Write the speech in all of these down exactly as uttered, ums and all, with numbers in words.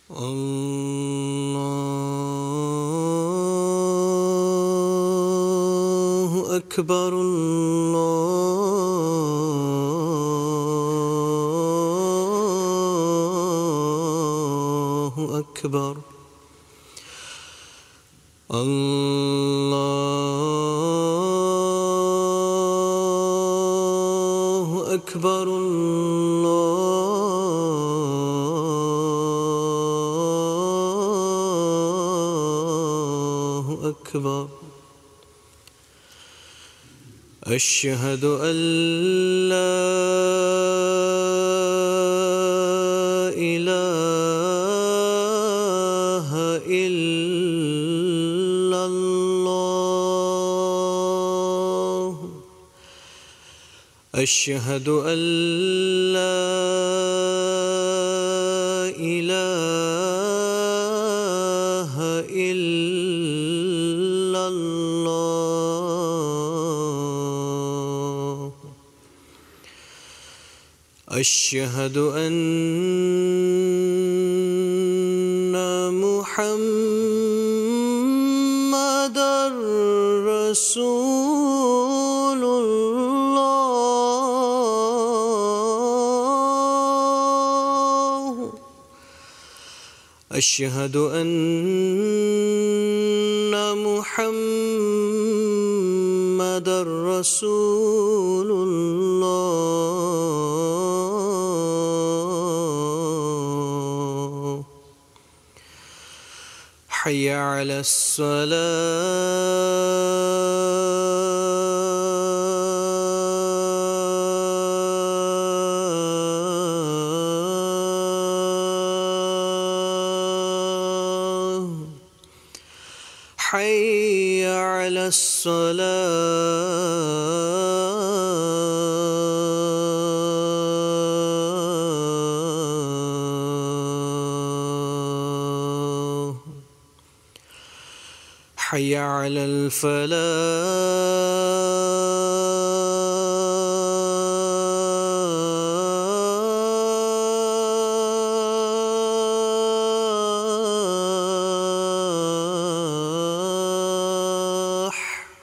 الله أكبر الله أكبر الله أكبر الله أكبر. أشهد أن لا إله إلا الله. أشهد أن لا إله إلا الله. أشهد أن محمدًا رسول الله. أشهد أن محمدًا رسول الله. حي على الصلاة. حي على الصلاة. حي على الفلاح.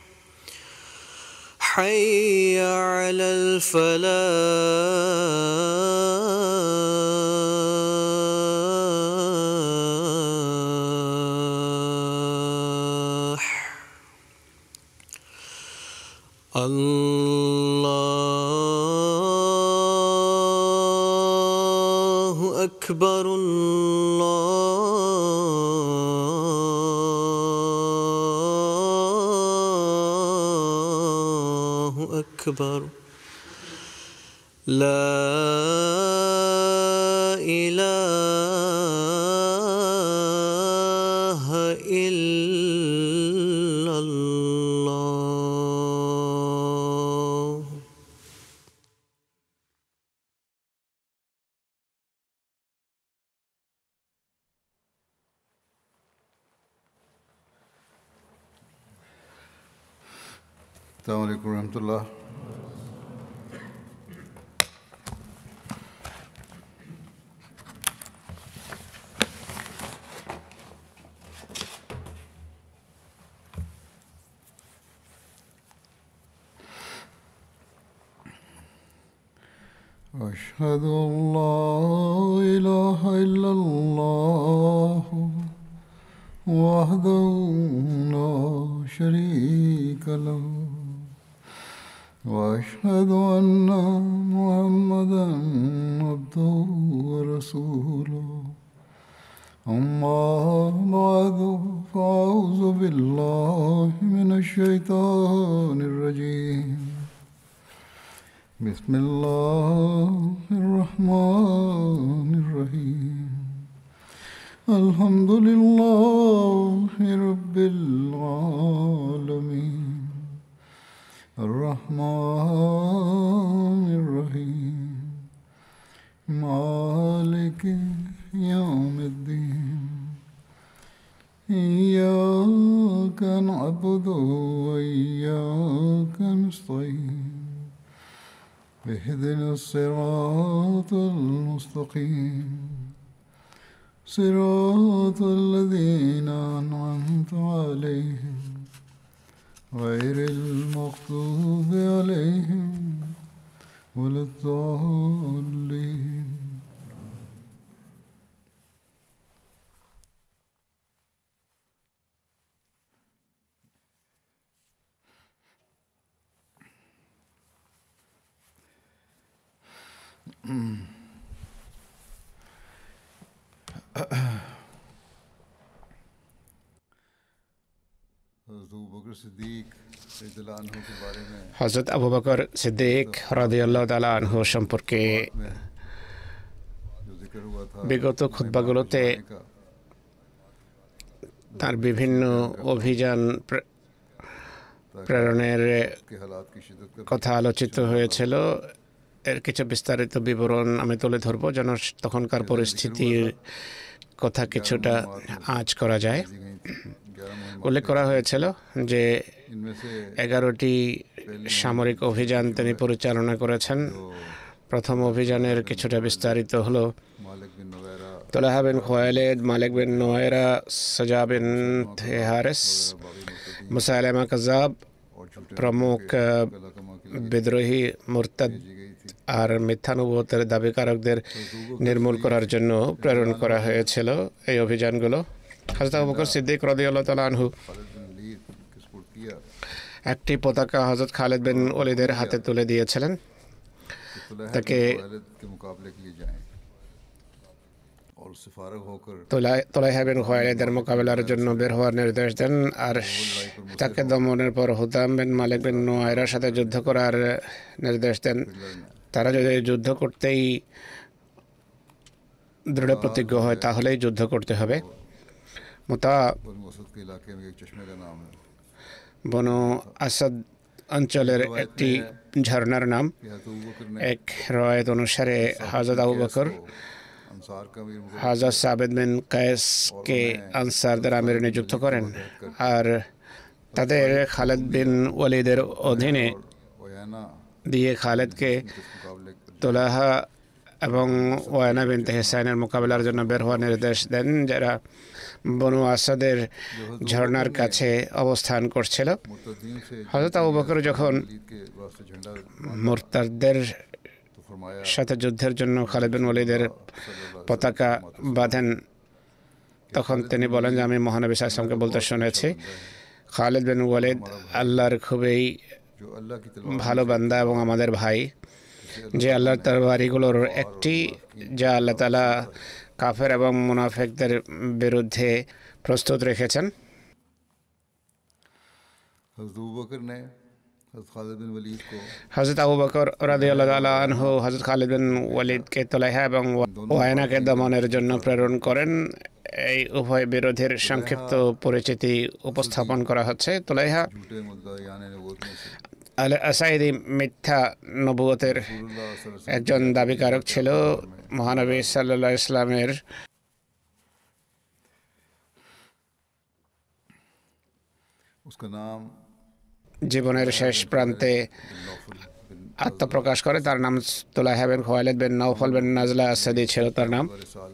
حي على الفلاح. الله أكبر الله أكبر. لا إله إلا الله. السلام عليكم ورحمة الله. أشهد أن لا إله إلا الله وحده لا شريك له وأشهد أن محمدًا عبده ورسوله. أما بعد فأعوذ بالله من الشيطان الرجيم. بسم الله الرحمن الرحيم. الحمد لله رب العالمين الرحمن الرحيم مالك يوم الدين. إياك نعبد وإياك نستعين. اهدنا الصراط المستقيم صراط الذين أنعمت عليهم غير المغضوب عليهم ولا الضالين. হযরত আবু বকর সিদ্দিক রাদিয়াল্লাহু তাআলা আনহু সম্পর্কে বিগত খুতবাগুলোতে তার বিভিন্ন অভিযান প্রেরণের কথা আলোচিত হয়েছিল। এর কিছু বিস্তারিত বিবরণ আমি তুলে ধরব যেন তখনকার পরিস্থিতির কথা কিছুটা আঁচ করা যায়। উল্লেখ করা হয়েছিল যে এগারোটি সামরিক অভিযান তিনি পরিচালনা করেছেন। প্রথম অভিযানের কিছুটা বিস্তারিত হলো তোলাহা বিন খুয়াইলিদ, মালিক বিন নুয়ায়রা, সাজা বিন হারিস, মুসাইলামা কাযাব প্রমুখ বিদ্রোহী মুরতাদ আর মিথ্যা নবুয়তের দাবিকারকদের নির্মূল করার জন্য প্রেরণ করা হয়েছিল এই অভিযানগুলো। হযরত আবু বকর সিদ্দিক রাদিয়াল্লাহু তাআলা আনহু একটি পতাকা হযরত খালিদ বিন ওয়ালিদের হাতে তুলে দিয়েছিলেন। তাকে তোলাইহা বিন খুয়াইলিদের মোকাবিলার জন্য বের হওয়ার নির্দেশ দেন আর তাকে দমনের পর হুতাম বিন মালিক বিন নুয়ায়রার সাথে যুদ্ধ করার নির্দেশ দেন। তারা যদি যুদ্ধ করতেই দৃঢ় প্রতিজ্ঞ হয় তাহলেই যুদ্ধ করতে হবে। মুতা বনু আসাদ অঞ্চলের একটি ঝর্ণার নাম। এক রওয়ায়াত অনুসারে হযরত আবু বকর হযরত সাবিত বিন কায়েসকে আনসারদের আমির নিযুক্ত করেন আর তাদের খালিদ বিন ওয়ালিদের অধীনে দিয়ে খালিদকে তোলাহা এবং ওয়ানা বিনতে হুসাইনের মোকাবিলার জন্য বের হওয়ার নির্দেশ দেন, যারা বনু আসাদের ঝর্ণার কাছে অবস্থান করছিল। হযরত আবু বকর যখন মুরতাদদের সাথে যুদ্ধের জন্য খালিদ বিন ওয়ালিদের পতাকা বাঁধেন তখন তিনি বলেন যে আমি মহানবী সাল্লাল্লাহু আলাইহি ওয়াসাল্লামকে বলতে শুনেছি খালিদ বিন ওয়ালিদ আল্লাহর খুবই ভালো বান্দা এবং আমাদের ভাই, যে আল্লাহর তরবারিগুলোর একটি যা আল্লাহ তাআলা কাফের এবং মুনাফিকদের বিরুদ্ধে প্রস্তুত রেখেছেন। হযরত আবু বকর রাদিয়াল্লাহু তাআলা আনহু হযরত খালিদ বিন ওয়ালিদকে তোলাইহা এবং ওয়াইনাকে দমনের জন্য প্রেরণ করেন। এই উভয় বিরোধীর সংক্ষিপ্ত পরিচিতি উপস্থাপন করা হচ্ছে। তোলাইহা আল আসাইদি মিথ্যা নবুয়তের একজন দাবিকারক ছিল। মহানবী সাল্লাল্লাহু আলাইহি ইসলামের জীবনের শেষ প্রান্তে আত্মপ্রকাশ করে। তার নাম তোলাইহা বিন খুয়াইলিদ বিন নাওফল বিন নাজলা আসাদি ছিল তার নাম।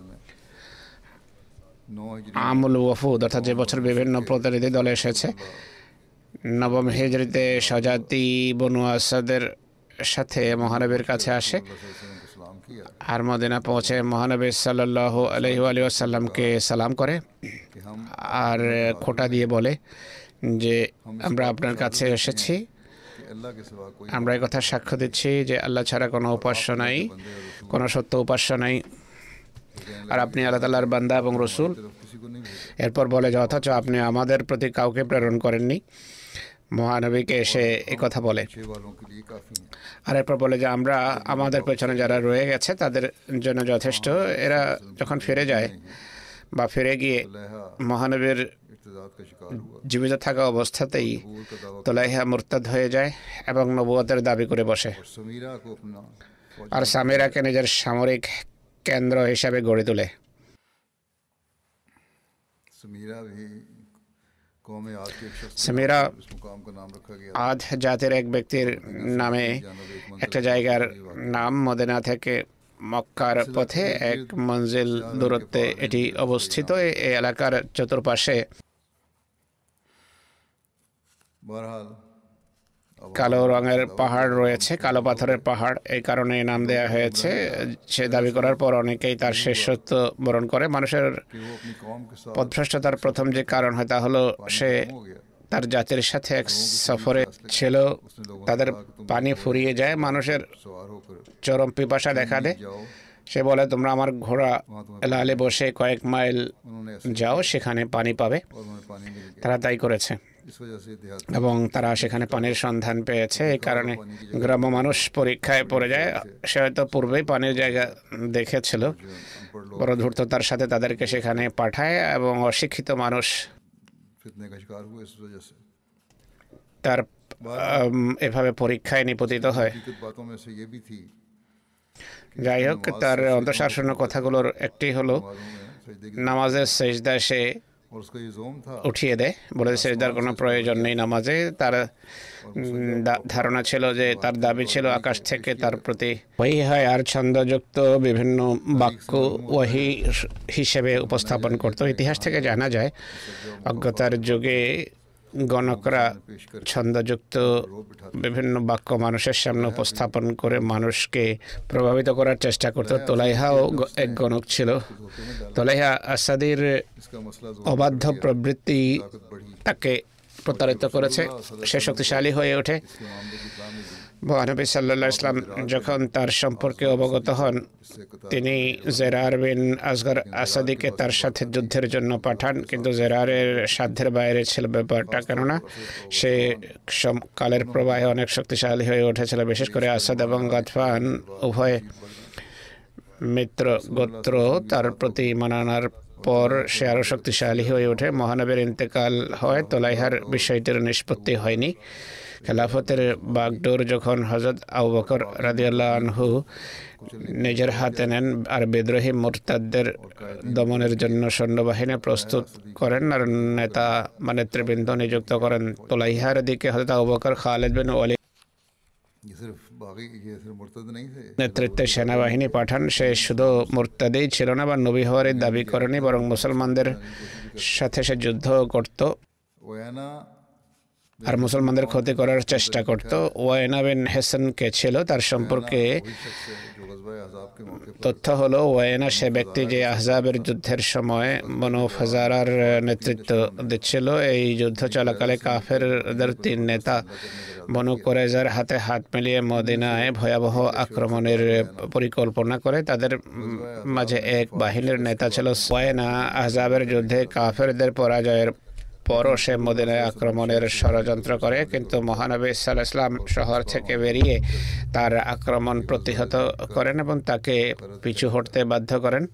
আমুল ওয়াফুদ অর্থাৎ যে বছর বিভিন্ন প্রতিনিধি দলে এসেছে, নবম হিজরিতে স্বজাতি বনু আসাদের সাথে মহানবীর কাছে আসে আর মদিনা পৌঁছে মহানবী সাল্লাল্লাহু আলাইহি ওয়াসাল্লামকে সালাম করে আর খোঁটা দিয়ে বলে যে আমরা আপনার কাছে এসেছি, আমরা এই কথা সাক্ষ্য দিচ্ছি যে আল্লাহ ছাড়া কোনো উপাস্য নাই, কোনো সত্য উপাস্য নাই, আর আপনি আল্লাহ তাআলার বান্দা এবং রসুল। এরপর বলে যে অথচ আপনি আমাদের প্রতি কাউকে প্রেরণ করেননি। মহানবীকে এসে এই কথা বলে আর এরপর বলে যে আমরা আমাদের পেছনে যারা রয়ে গেছে তাদের জন্য যথেষ্ট। এরা যখন ফিরে যায় বা ফিরে গিয়ে মহানবীর জীবিত থাকা অবস্থাতেই তোলাইহা মুরতাদ হয়ে যায় এবং নবুয়তের দাবি করে বসে আর সামিরাকে নিজের সামরিক কেন্দ্র হিসাবে গড়ে তোলে। সামিরা আদ জাতির এক ব্যক্তির নামে একটা জায়গার নাম, মদিনা থেকে মক্কার পথে এক মঞ্জিল দূরত্বে এটি অবস্থিত। এই এলাকার চতুর্পাশে बहरहाल কালো রঙের পাহাড় রয়েছে, কালো পাথরের পাহাড়, এই কারণে নাম দেয়া হয়েছে। সে দাবি করার পর অনেকেই তার শেষত্ব বরণ করে। মানুষের कि वो अपनी कौम के साथ পথভ্রষ্টতার প্রথম যে কারণ হয় তা হলো সে हो गया। তার জাতির সাথে এক সফরে ছিল, তাদের পানি ফুরিয়ে যায়, মানুষের सवार होकर চরম পিপাসা দেখা দেয়। जाओ। সে বলে তোমরা আমার ঘোড়া লালে বসে কয়েক মাইল उन्होंने ऐसे যাও, সেখানে পানি পাবে। और उन्हें पानी मिल गया। তারা তাই করেছে इस वजह से देहात এবং তারা সেখানে পানির সন্ধান পেয়েছে। এই কারণে গ্রাম্য মানুষ পরীক্ষায় পড়ে যায়। সে হয়তো পূর্বেই পানির জায়গা দেখেছিল, अनपढ़ लोग বড় ধূর্ততার সাথে তাদেরকে সেখানে পাঠায় এবং অশিক্ষিত মানুষ फितने का शिकार हुए इस वजह से। তার আম, এভাবে পরীক্ষায় নিপতিত হয়। हकीकत बातों में से ये भी थी যাই হোক, তার অন্তঃশাসন কথাগুলোর একটি হলো मालूम है सजदे की নামাজের সেজদা সে और उसका ये जोम था উঠিয়ে দেয়, বলে সেজদার কোনো প্রয়োজন নেই নামাজে। তার উম, দা- ধারণা ছিল যে তার দাবি ছিল আকাশ থেকে তার প্রতি ওয়াহি হয় আর ছন্দযুক্ত বিভিন্ন বাক্য ওয়াহি হিসেবে উপস্থাপন করত। ইতিহাস থেকে জানা যায় অজ্ঞতার যুগে গণকরা ছন্দযুক্ত বিভিন্ন বাক্য মানুষের সামনে উপস্থাপন করে মানুষকে প্রভাবিত করার চেষ্টা করত। তোলাইহাও গ- এক গণক ছিল। তোলাইহা আসাদির इसका मसला जोम অবাধ্য প্রবৃত্তি ताकत बढ़ी তাকে প্রতারিত করেছে, সে শক্তিশালী হয়ে ওঠে। इसके मामले की इस्लाम में भी মহানবী সাল্লাল্লাহু আলাইহি ওয়াসাল্লাম যখন তার সম্পর্কে অবগত হন, इससे कतार তিনি জেরার বিন আসগর আসাদিকে তার সাথে যুদ্ধের জন্য পাঠান, কিন্তু জেরারের সাধ্যের বাইরে ছিল ব্যাপারটা, কেননা সে সম- কালের প্রবাহে অনেক শক্তিশালী হয়ে উঠেছিল। বিশেষ করে আসাদ এবং গাতফান উভয় মিত্র গোত্র তার প্রতি মানানোর পর সে আরও শক্তিশালী হয়ে ওঠে। মহানবীর ইন্তেকাল হয়, তোলাইহার বিষয়টির নিষ্পত্তি হয়নি। খেলাফতের বাগডোর যখন হযরত আবু বকর রাদিয়াল্লাহু আনহু নিজের হাতে নেন আর বিদ্রোহী মুরতাদদের দমনের জন্য সৈন্যবাহিনী প্রস্তুত করেন আর নেতা বা নেতৃবৃন্দ নিযুক্ত করেন, তোলাইহার দিকে হযরত আবু বকর, খালিদ বিন ওয়ালিদ ये सिर्फ बाकी ये सिर्फ मुर्तद नहीं थे নেতৃত্বে সেনাবাহিনী পাঠান। সে শুধু মুরতাদেই ছিল না বা নবী হওয়ার দাবি করেনি, বরং মুসলমানদের সাথে সে যুদ্ধ করত ওয়ানা আর মুসলমানদের ক্ষতি করার চেষ্টা করত। ওয়াইনা বিন হেসন কে ছিল, তার সম্পর্কে वही शख्स है जो गज़वा अहज़ाब के मौके पर তথ্য হলো ওয়াইনা সে ব্যক্তি যে আহজাবের যুদ্ধের সময় বনু ফাজারার নেতৃত্ব দিচ্ছিল। এই যুদ্ধ চলাকালে কাফেরদের তিন নেতা বনু কুরাইজার হাতে হাত মিলিয়ে মদিনায় ভয়াবহ আক্রমণের পরিকল্পনা করে। তাদের উম, মাঝে এক বাহিনীর নেতা ছিল ওয়াইনা। আহজাবের যুদ্ধে কাফেরদের পরাজয়ের পরও সে মদিনায় আক্রমণের ষড়যন্ত্র করে, কিন্তু মহানবী সাল্লাল্লাহু আলাইহি ওয়াসাল্লাম শহর থেকে বেরিয়ে তার আক্রমণ প্রতিহত করেন এবং তাকে পিছু হটতে বাধ্য করেন।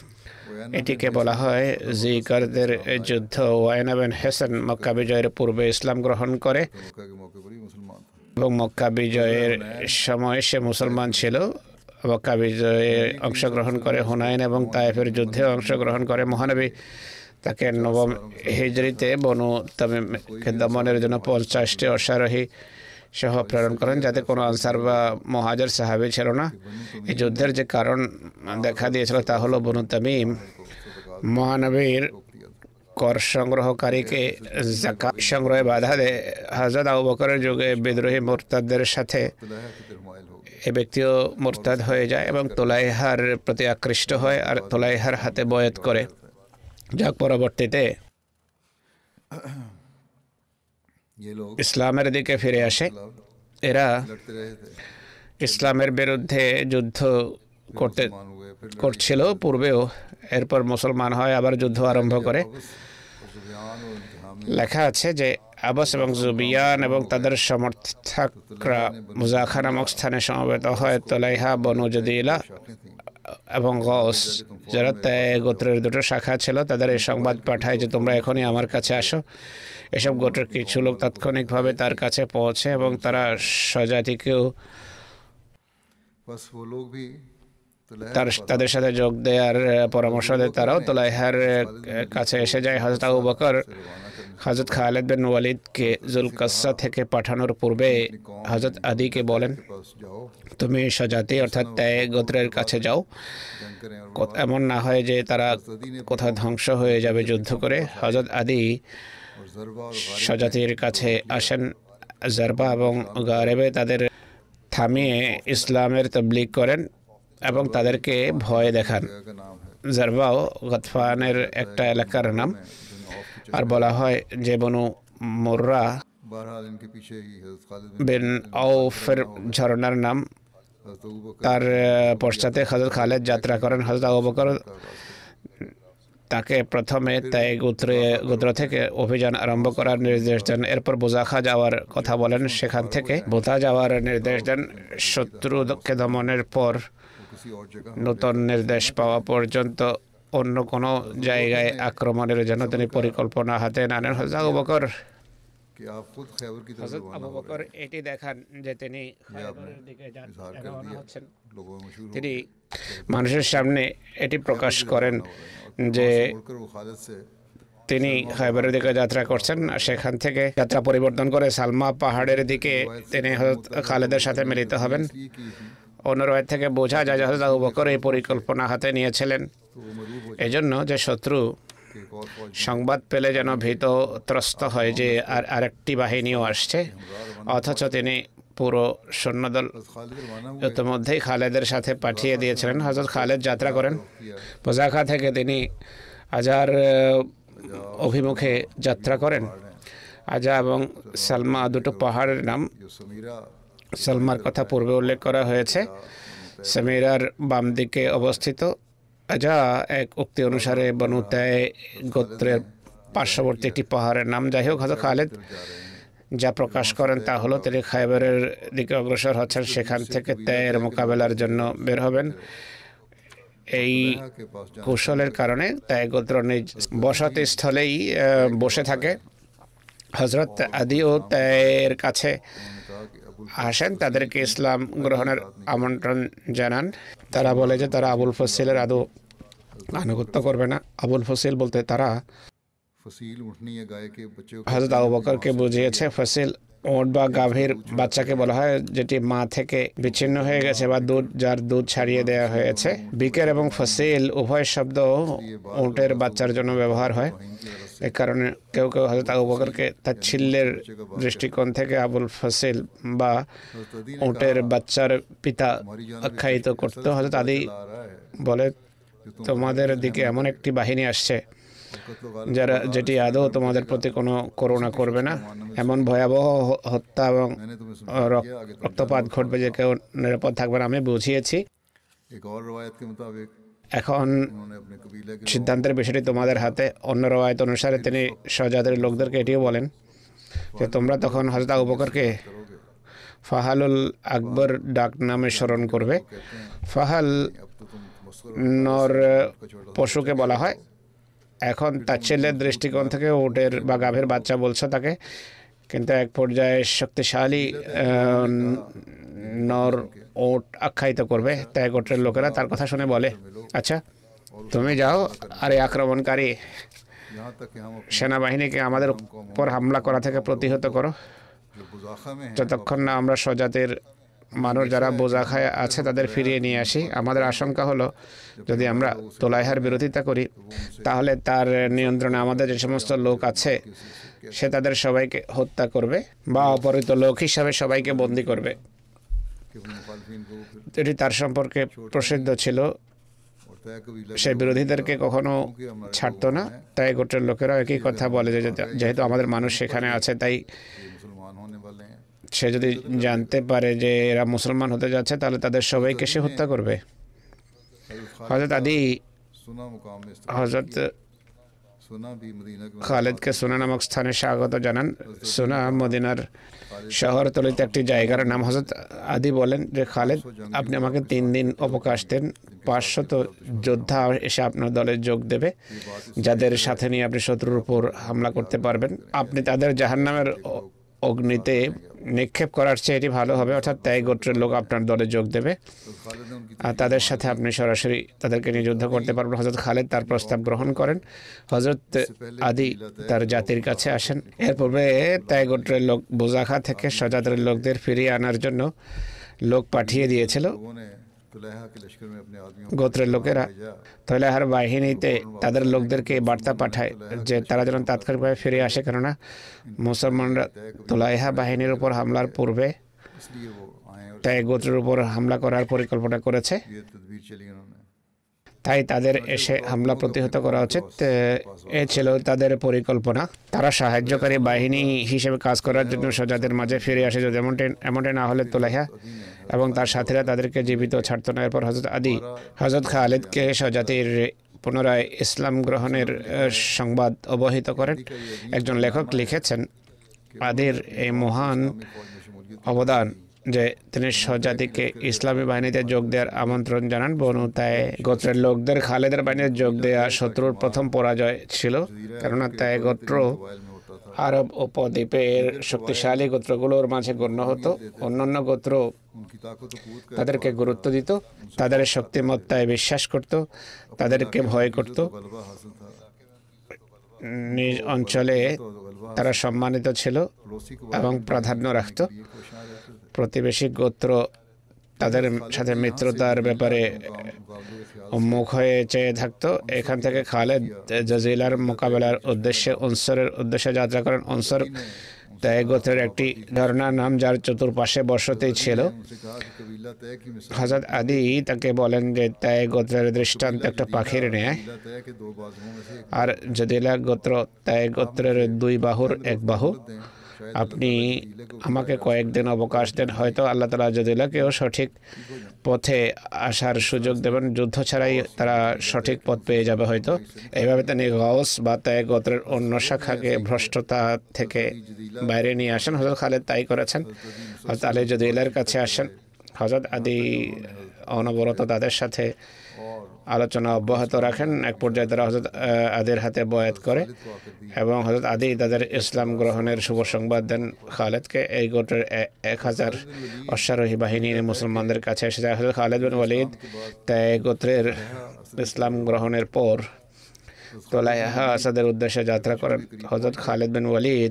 এটিকে বলা হয় জিকারদের যুদ্ধ। ওয়াইনা বিন হেসন মক্কা বিজয়ের পূর্বে ইসলাম গ্রহণ করে मक्का के मौके पर ही मुसलमान था এবং মক্কা বিজয়ের সময় সে মুসলমান ছিল। মক্কা বিজয়ে অংশগ্রহণ করে, হুনাইন এবং তায়েফের যুদ্ধে অংশগ্রহণ করে। মহানবী তাকে নবম হিজরিতে বনু তামিমকে দমনের জন্য পঞ্চাশটি অশ্বারোহী সহ প্রেরণ করেন, যাতে কোনো আনসার বা মুহাজির সাহাবী ছিল না। এই যুদ্ধের যে কারণ দেখা দিয়েছিল তা হলো বনু তামিম মহানবীর কর সংগ্রহকারীকে যাকাত সংগ্রহে বাধা দেয়। হযরত আবু বকরের যুগে বিদ্রোহী মুরতাদদের সাথে तलहा की तरफ माइल हो गया এ ব্যক্তিও মুরতাদ হয়ে যায় এবং তোলাইহার প্রতি আকৃষ্ট হয় আর তোলাইহার হাতে বয়াত করে, যা পরবর্তীতে ये लोग ইসলামের দিকে ফিরে আসে। এরা लड़ते रहे थे ইসলামের বিরুদ্ধে যুদ্ধ করতে मान हुए फिर করছিল পূর্বেও, এরপর মুসলমান হয়, আবার যুদ্ধ আরম্ভ করে। और जुबियान और इंतहाम লেখা আছে যে আবস এবং জুবিয়ান এবং তাদের সমর্থকরা মুজাখা নামক স্থানে সমবেত হয়। তোলাইহা, বনু জদিলা এবং গস, যারা ত্যাগ গোত্রের দুটো শাখা ছিল, তাদের এই সংবাদ পাঠায় যে তোমরা এখনই আমার কাছে আসো। এসব গোত্রের কিছু লোক তাৎক্ষণিকভাবে তার কাছে পৌঁছে এবং তারা স্বজাতিকেও बस वो लोग भी तलहा তার তাদের সাথে যোগ দেওয়ার পরামর্শ দেয়। তারাও তোলাইহার কাছে এসে যায়। হযরত আবু বকর रवाना करने হজরত খালিদ বিন ওয়ালিদকে জুলকাসা থেকে পাঠানোর পূর্বে হজরত আদিকে বলেন, के पास जाओ, তুমি স্বজাতি অর্থাৎ ত্যাগ গোত্রের কাছে যাও, जंग करें और কত- এমন না হয় যে তারা কোথাও ধ্বংস হয়ে যাবে যুদ্ধ করে। হজরত আদি और ज़रबा और गारिब স্বজাতির কাছে আসেন। জারবা এবং গারেবে তাদের থামিয়ে ইসলামের তবলিগ করেন এবং তাদেরকে ভয় দেখান। जगह का नाम है, জারবাও গতফানের একটা এলাকার নাম। जिन औफ की আর বলা হয় যে বনু মুররা बहरहाल इनके पीछे ही हज़रत खालिद বিন আউফের ঝরনার নাম। हज़रत अबू बकर তার আহ, পশ্চাতে হজরত খালেদ যাত্রা করেন। হজরত আবু বকর তাকে প্রথমে তাই গোত্রে গোত্র থেকে অভিযান আরম্ভ করার নির্দেশ দেন। এরপর বোজাখা যাওয়ার কথা বলেন। সেখান থেকে বোতা যাওয়ার নির্দেশ দেন। শত্রুকে দমনের পর वो किसी और जगह নতুন নির্দেশ পাওয়া পর্যন্ত অন্য কোনো জায়গায় আক্রমণের জন্য তিনি পরিকল্পনা হাতে নেন। হজরত আবু বকর कि आप खुद खैबर की तरफ হজরত रवाना আবু हो বকর रहे এটি দেখান যে তিনি हैं। ये খায়বরের आपने দিকে যান- इजहार कर রওনা दिया, হচ্ছেন। लोगों में मशहूर हो তিনি गया। মানুষের সামনে এটি প্রকাশ করেন और যে वहाँ से मुड़कर वो खालिद से তিনি খায়বরের দিকে যাত্রা করছেন। সেখান থেকে যাত্রা পরিবর্তন করে সালমা পাহাড়ের দিকে তিনি হযরত খালেদের সাথে মিলিত হবেন। इसलिए की थी অন্য রয়েত থেকে বোঝা যায় যে হযরত আবু বকর এই পরিকল্পনা হাতে নিয়েছিলেন तो वो मरूब हो এজন্য যে শত্রু कि एक और फौज সংবাদ পেলে যেন ভীত ত্রস্ত হয় যে আর আরেকটি বাহিনীও আসছে, অথচ তিনি পুরো সৈন্যদল हज़रत खालिद रवाना हुए ইতিমধ্যেই খালেদের সাথে পাঠিয়ে দিয়েছিলেন। হযরত খালেদ যাত্রা করেন। किया বোজাখা থেকে তিনি আজার আহ, অভিমুখে যাত্রা করেন। আজা এবং সালমা দুটো পাহাড়ের নাম। जो समीरा সালমার কথা পূর্বে উল্লেখ করা হয়েছে। সামিরার বাম দিকে অবস্থিত। আজা এক উক্তি অনুসারে বনু তায় গোত্রের পার্শ্ববর্তী একটি পাহাড়ের নাম। যাই হোক, হযরত খালেদ जा रहे हैं যা প্রকাশ করেন তা হলো তিনি খায়বরের দিকে অগ্রসর হচ্ছেন। সেখান থেকে তায়ের মোকাবেলার জন্য বের হবেন। এই के पास जाने কৌশলের কারণে তায় গোত্র নিজ বসতি স্থলেই আহ, বসে থাকে। হজরত আদিও তায়ের কাছে उन्होंने कहा कि अबुल আসেন, তাদেরকে ইসলাম গ্রহণের আমন্ত্রণ জানান। তারা বলে যে তারা আবুল ফসিলের আদৌ আনুগত্য করবে না। আবুল ফসিল বলতে তারা फसील उठनी या गाय के बच्चे को হযরত আবু বকরকে বুঝিয়েছে। ফসিল ওট বা গাভীর বাচ্চাকে বলা হয় যেটি মা থেকে বিচ্ছিন্ন হয়ে গেছে বা দুধ যার দুধ ছাড়িয়ে দেওয়া হয়েছে। বিকের এবং ফসিল উভয় শব্দ ওটের বাচ্চার জন্য ব্যবহার হয়। এ কারণে কেউ কেউ হযরত আবু বকরকে তাচ্ছিল্যের দৃষ্টিকোণ থেকে আবুল ফসিল বা ওটের বাচ্চার পিতা আখ্যায়িত করত। হযরত আদি आ रहा है বলে, তোমাদের দিকে এমন একটি বাহিনী আসছে और कत्ल वार যারা যেটি আদৌ তোমাদের প্রতি কোনো করুণা করবে না। এমন ভয়াবহ হ- হত্যা এবং मैंने तुम्हें আহ, রক- রক্তপাত ঘটবে যে কেউ নিরাপদ থাকবে না। আমি বুঝিয়েছি। एक और रवायत के मुताबिक এখন उन्होंने अपने कबीले के সিদ্ধান্তের বিষয়টি তোমাদের হাতে। অন্য রওয়ায়ত অনুসারে তিনি সজাদের লোকদেরকে এটিও বলেন যে তোমরা তখন হযরত আবু বকরকে करोगे ফাহালুল আকবর ডাক নামে স্মরণ করবে। ফাহাল अब तो तुम मस्कुर নর পশুকে বলা হয়। এখন তাচ্ছিল্যের দৃষ্টিকোণ থেকে উটের বা গাভীর বাচ্চা বলছো তাকে, কিন্তু এক পর্যায়ে শক্তিশালী আহ, নর ওট আখ্যায়িত করবে। তাই গোত্রের লোকেরা তার কথা শুনে বলে, আচ্ছা তুমি যাও আর এই আক্রমণকারী यहाँ तक कि हम अपने সেনাবাহিনীকে আমাদের উপর হামলা করা থেকে প্রতিহত করো। जो बुजाखा में हैं যতক্ষণ না আমরা স্বজাতির মানুষ যারা বোজাখায় আছে তাদের ফিরিয়ে নিয়ে আসি। আমাদের আশঙ্কা হলো যদি আমরা তোলাইহার বিরোধিতা করি তাহলে তার নিয়ন্ত্রণে আমাদের যে সমস্ত লোক আছে সে তাদের সবাইকে হত্যা করবে বা অপহৃত লোক হিসাবে সবাইকে বন্দী করবে। कि अपने मुखालफिन को फिर এটি তার সম্পর্কে প্রসিদ্ধ ছিল। और तय कबीला সে বিরোধীদেরকে কখনো ছাড়তো না। তাই গোত্রের লোকেরা একই কথা বলে যে যে- যেহেতু আমাদের মানুষ সেখানে আছে তাই ये मुसलमान होने वाले हैं সে যদি জানতে পারে যে এরা মুসলমান হতে যাচ্ছে তাহলে তাদের সবাইকে সে হত্যা করবে। हज़रत হযরত আদি सुना मुकाम में इस्तेमाल হযরত सुना भी मदीना के খালেদকে সুনা নামক স্থানে স্বাগত জানান। সুনা মদিনার শহরতলিতে একটি জায়গার নাম। হযরত আদি বলেন যে খালেদ আপনি আমাকে তিন দিন অবকাশ দেন। পাঁচশত যোদ্ধা এসে আপনার দলে যোগ দেবে যাদের সাথে নিয়ে আপনি শত্রুর উপর হামলা করতে পারবেন। আপনি তাদের জাহান্নামের অ- অগ্নিতে নিক্ষেপ করার চেয়ে এটি ভালো হবে, অর্থাৎ তাই গোত্রের লোক আপনার দলে যোগ দেবে খালিদ ने उनकी আর তাদের সাথে আপনি সরাসরি তাদেরকে নিয়ে যুদ্ধ করতে পারবেন। হজরত খালিদ তার প্রস্তাব গ্রহণ করেন। হজরত আদি তার জাতির কাছে আসেন। এর পূর্বে তাই গোত্রের লোক বোজাখা থেকে সজাতের লোকদের ফিরিয়ে আনার জন্য লোক পাঠিয়ে দিয়েছিল। लोगों ने तुलैहा के लश्कर में अपने आदमियों গোত্রের লোকেরা তৈলাহার বাহিনীতে তাদের লোকদেরকে বার্তা পাঠায় যে তারা যেন তাৎক্ষণিকভাবে ফিরে আসে, কেননা মুসলমানরা তোলাইহা বাহিনীর উপর হামলার পূর্বে इसलिए वो आए और তাই গোত্রের উপর হামলা করার পরিকল্পনা করেছে। ये तदबीर चली उन्होंने। তাই তাদের এসে হামলা প্রতিহত করা উচিত, এ ছিল তাদের পরিকল্পনা। তারা সাহায্যকারী বাহিনী হিসেবে কাজ করার জন্য সজাতের মাঝে ফিরে আসে। যদি এমনটি এমনটি না হলে তোলাইহা এবং তার সাথীরা তাদেরকে জীবিত ছাড়ত না। এরপর হজরত আদি হজরত খালিদকে সজাতির পুনরায় ইসলাম গ্রহণের আহ, সংবাদ অবহিত করেন। একজন লেখক লিখেছেন, আদির এই মহান অবদান যে তিনি স্বজাতিকে ইসলামী বাহিনীতে যোগ দেওয়ার আমন্ত্রণ জানান। বনু তাই গোত্রের লোকদের খালেদের বাহিনীতে যোগ দেওয়া শত্রুর প্রথম পরাজয় ছিল, কেননা তাই গোত্র আরব উপদ্বীপের শক্তিশালী গোত্রগুলোর মাঝে গণ্য হতো। অন্যান্য গোত্র उनकी ताकत और कुव्वत का তাদেরকে গুরুত্ব দিত, তাদের শক্তিমত্তায় বিশ্বাস করত, তাদেরকে ভয় করত। गलबा हासिल था। নিজ অঞ্চলে तो गलबा তারা সম্মানিত ছিল पड़ोसी को এবং প্রাধান্য রাখত। ये कोशियां रहते थे। প্রতিবেশী গোত্র তাদের সাথে মিত্রতার ব্যাপারে मुकाबले के ख्याल উন্মুখ হয়ে চেয়ে থাকতো। এখান থেকে খালেদ জাজিলার মোকাবেলার উদ্দেশ্যে অনসরের উদ্দেশ্যে যাত্রা করেন। অনসর তাই গোত্রের একটি ঝর্ণার নাম, যার চতুর্পাশে বসতি ছিল। उनसे कहा कि कबीला तय की मिसाल হযরত আদি তাকে বলেন যে তাই গোত্রের দৃষ্টান্ত একটা পাখির ন্যায়, कबीला तय के दो बाजुओं में से एक আর জদিলা গোত্র তাই গোত্রের দুই বাহুর এক বাহু। दें। शायद আপনি আমাকে কয়েকদিন অবকাশ দেন, হয়তো আল্লাহ তাআলা জদিলাকেও সঠিক পথে আসার সুযোগ দেবেন। যুদ্ধ ছাড়াই তারা সঠিক পথ পেয়ে যাবে হয়তো। এইভাবে তিনি গাউস বা তাই গোত্রের অন্য শাখাকে ভ্রষ্টতা থেকে বাইরে নিয়ে আসেন। হযরত খালিদ তাই করেছেন। হযরত আলী জদিলার কাছে আসেন। হযরত আদি অনবরত তাদের সাথে আলোচনা অব্যাহত রাখেন। এক পর্যায়ে তারা হযরত আদির হাতে বয়াত করে এবং হযরত আদি তাদের ইসলাম গ্রহণের শুভ সংবাদ দেন খালেদকে। এই গোত্রের এ- এক হাজার অশ্বারোহী বাহিনী মুসলমানদের কাছে এসে যায়। হযরত খালিদ বিন ওয়ালিদ তাই গোত্রের ইসলাম গ্রহণের পর তোলাইহা আসাদের উদ্দেশ্যে যাত্রা করেন। হযরত খালিদ বিন ওয়ালিদ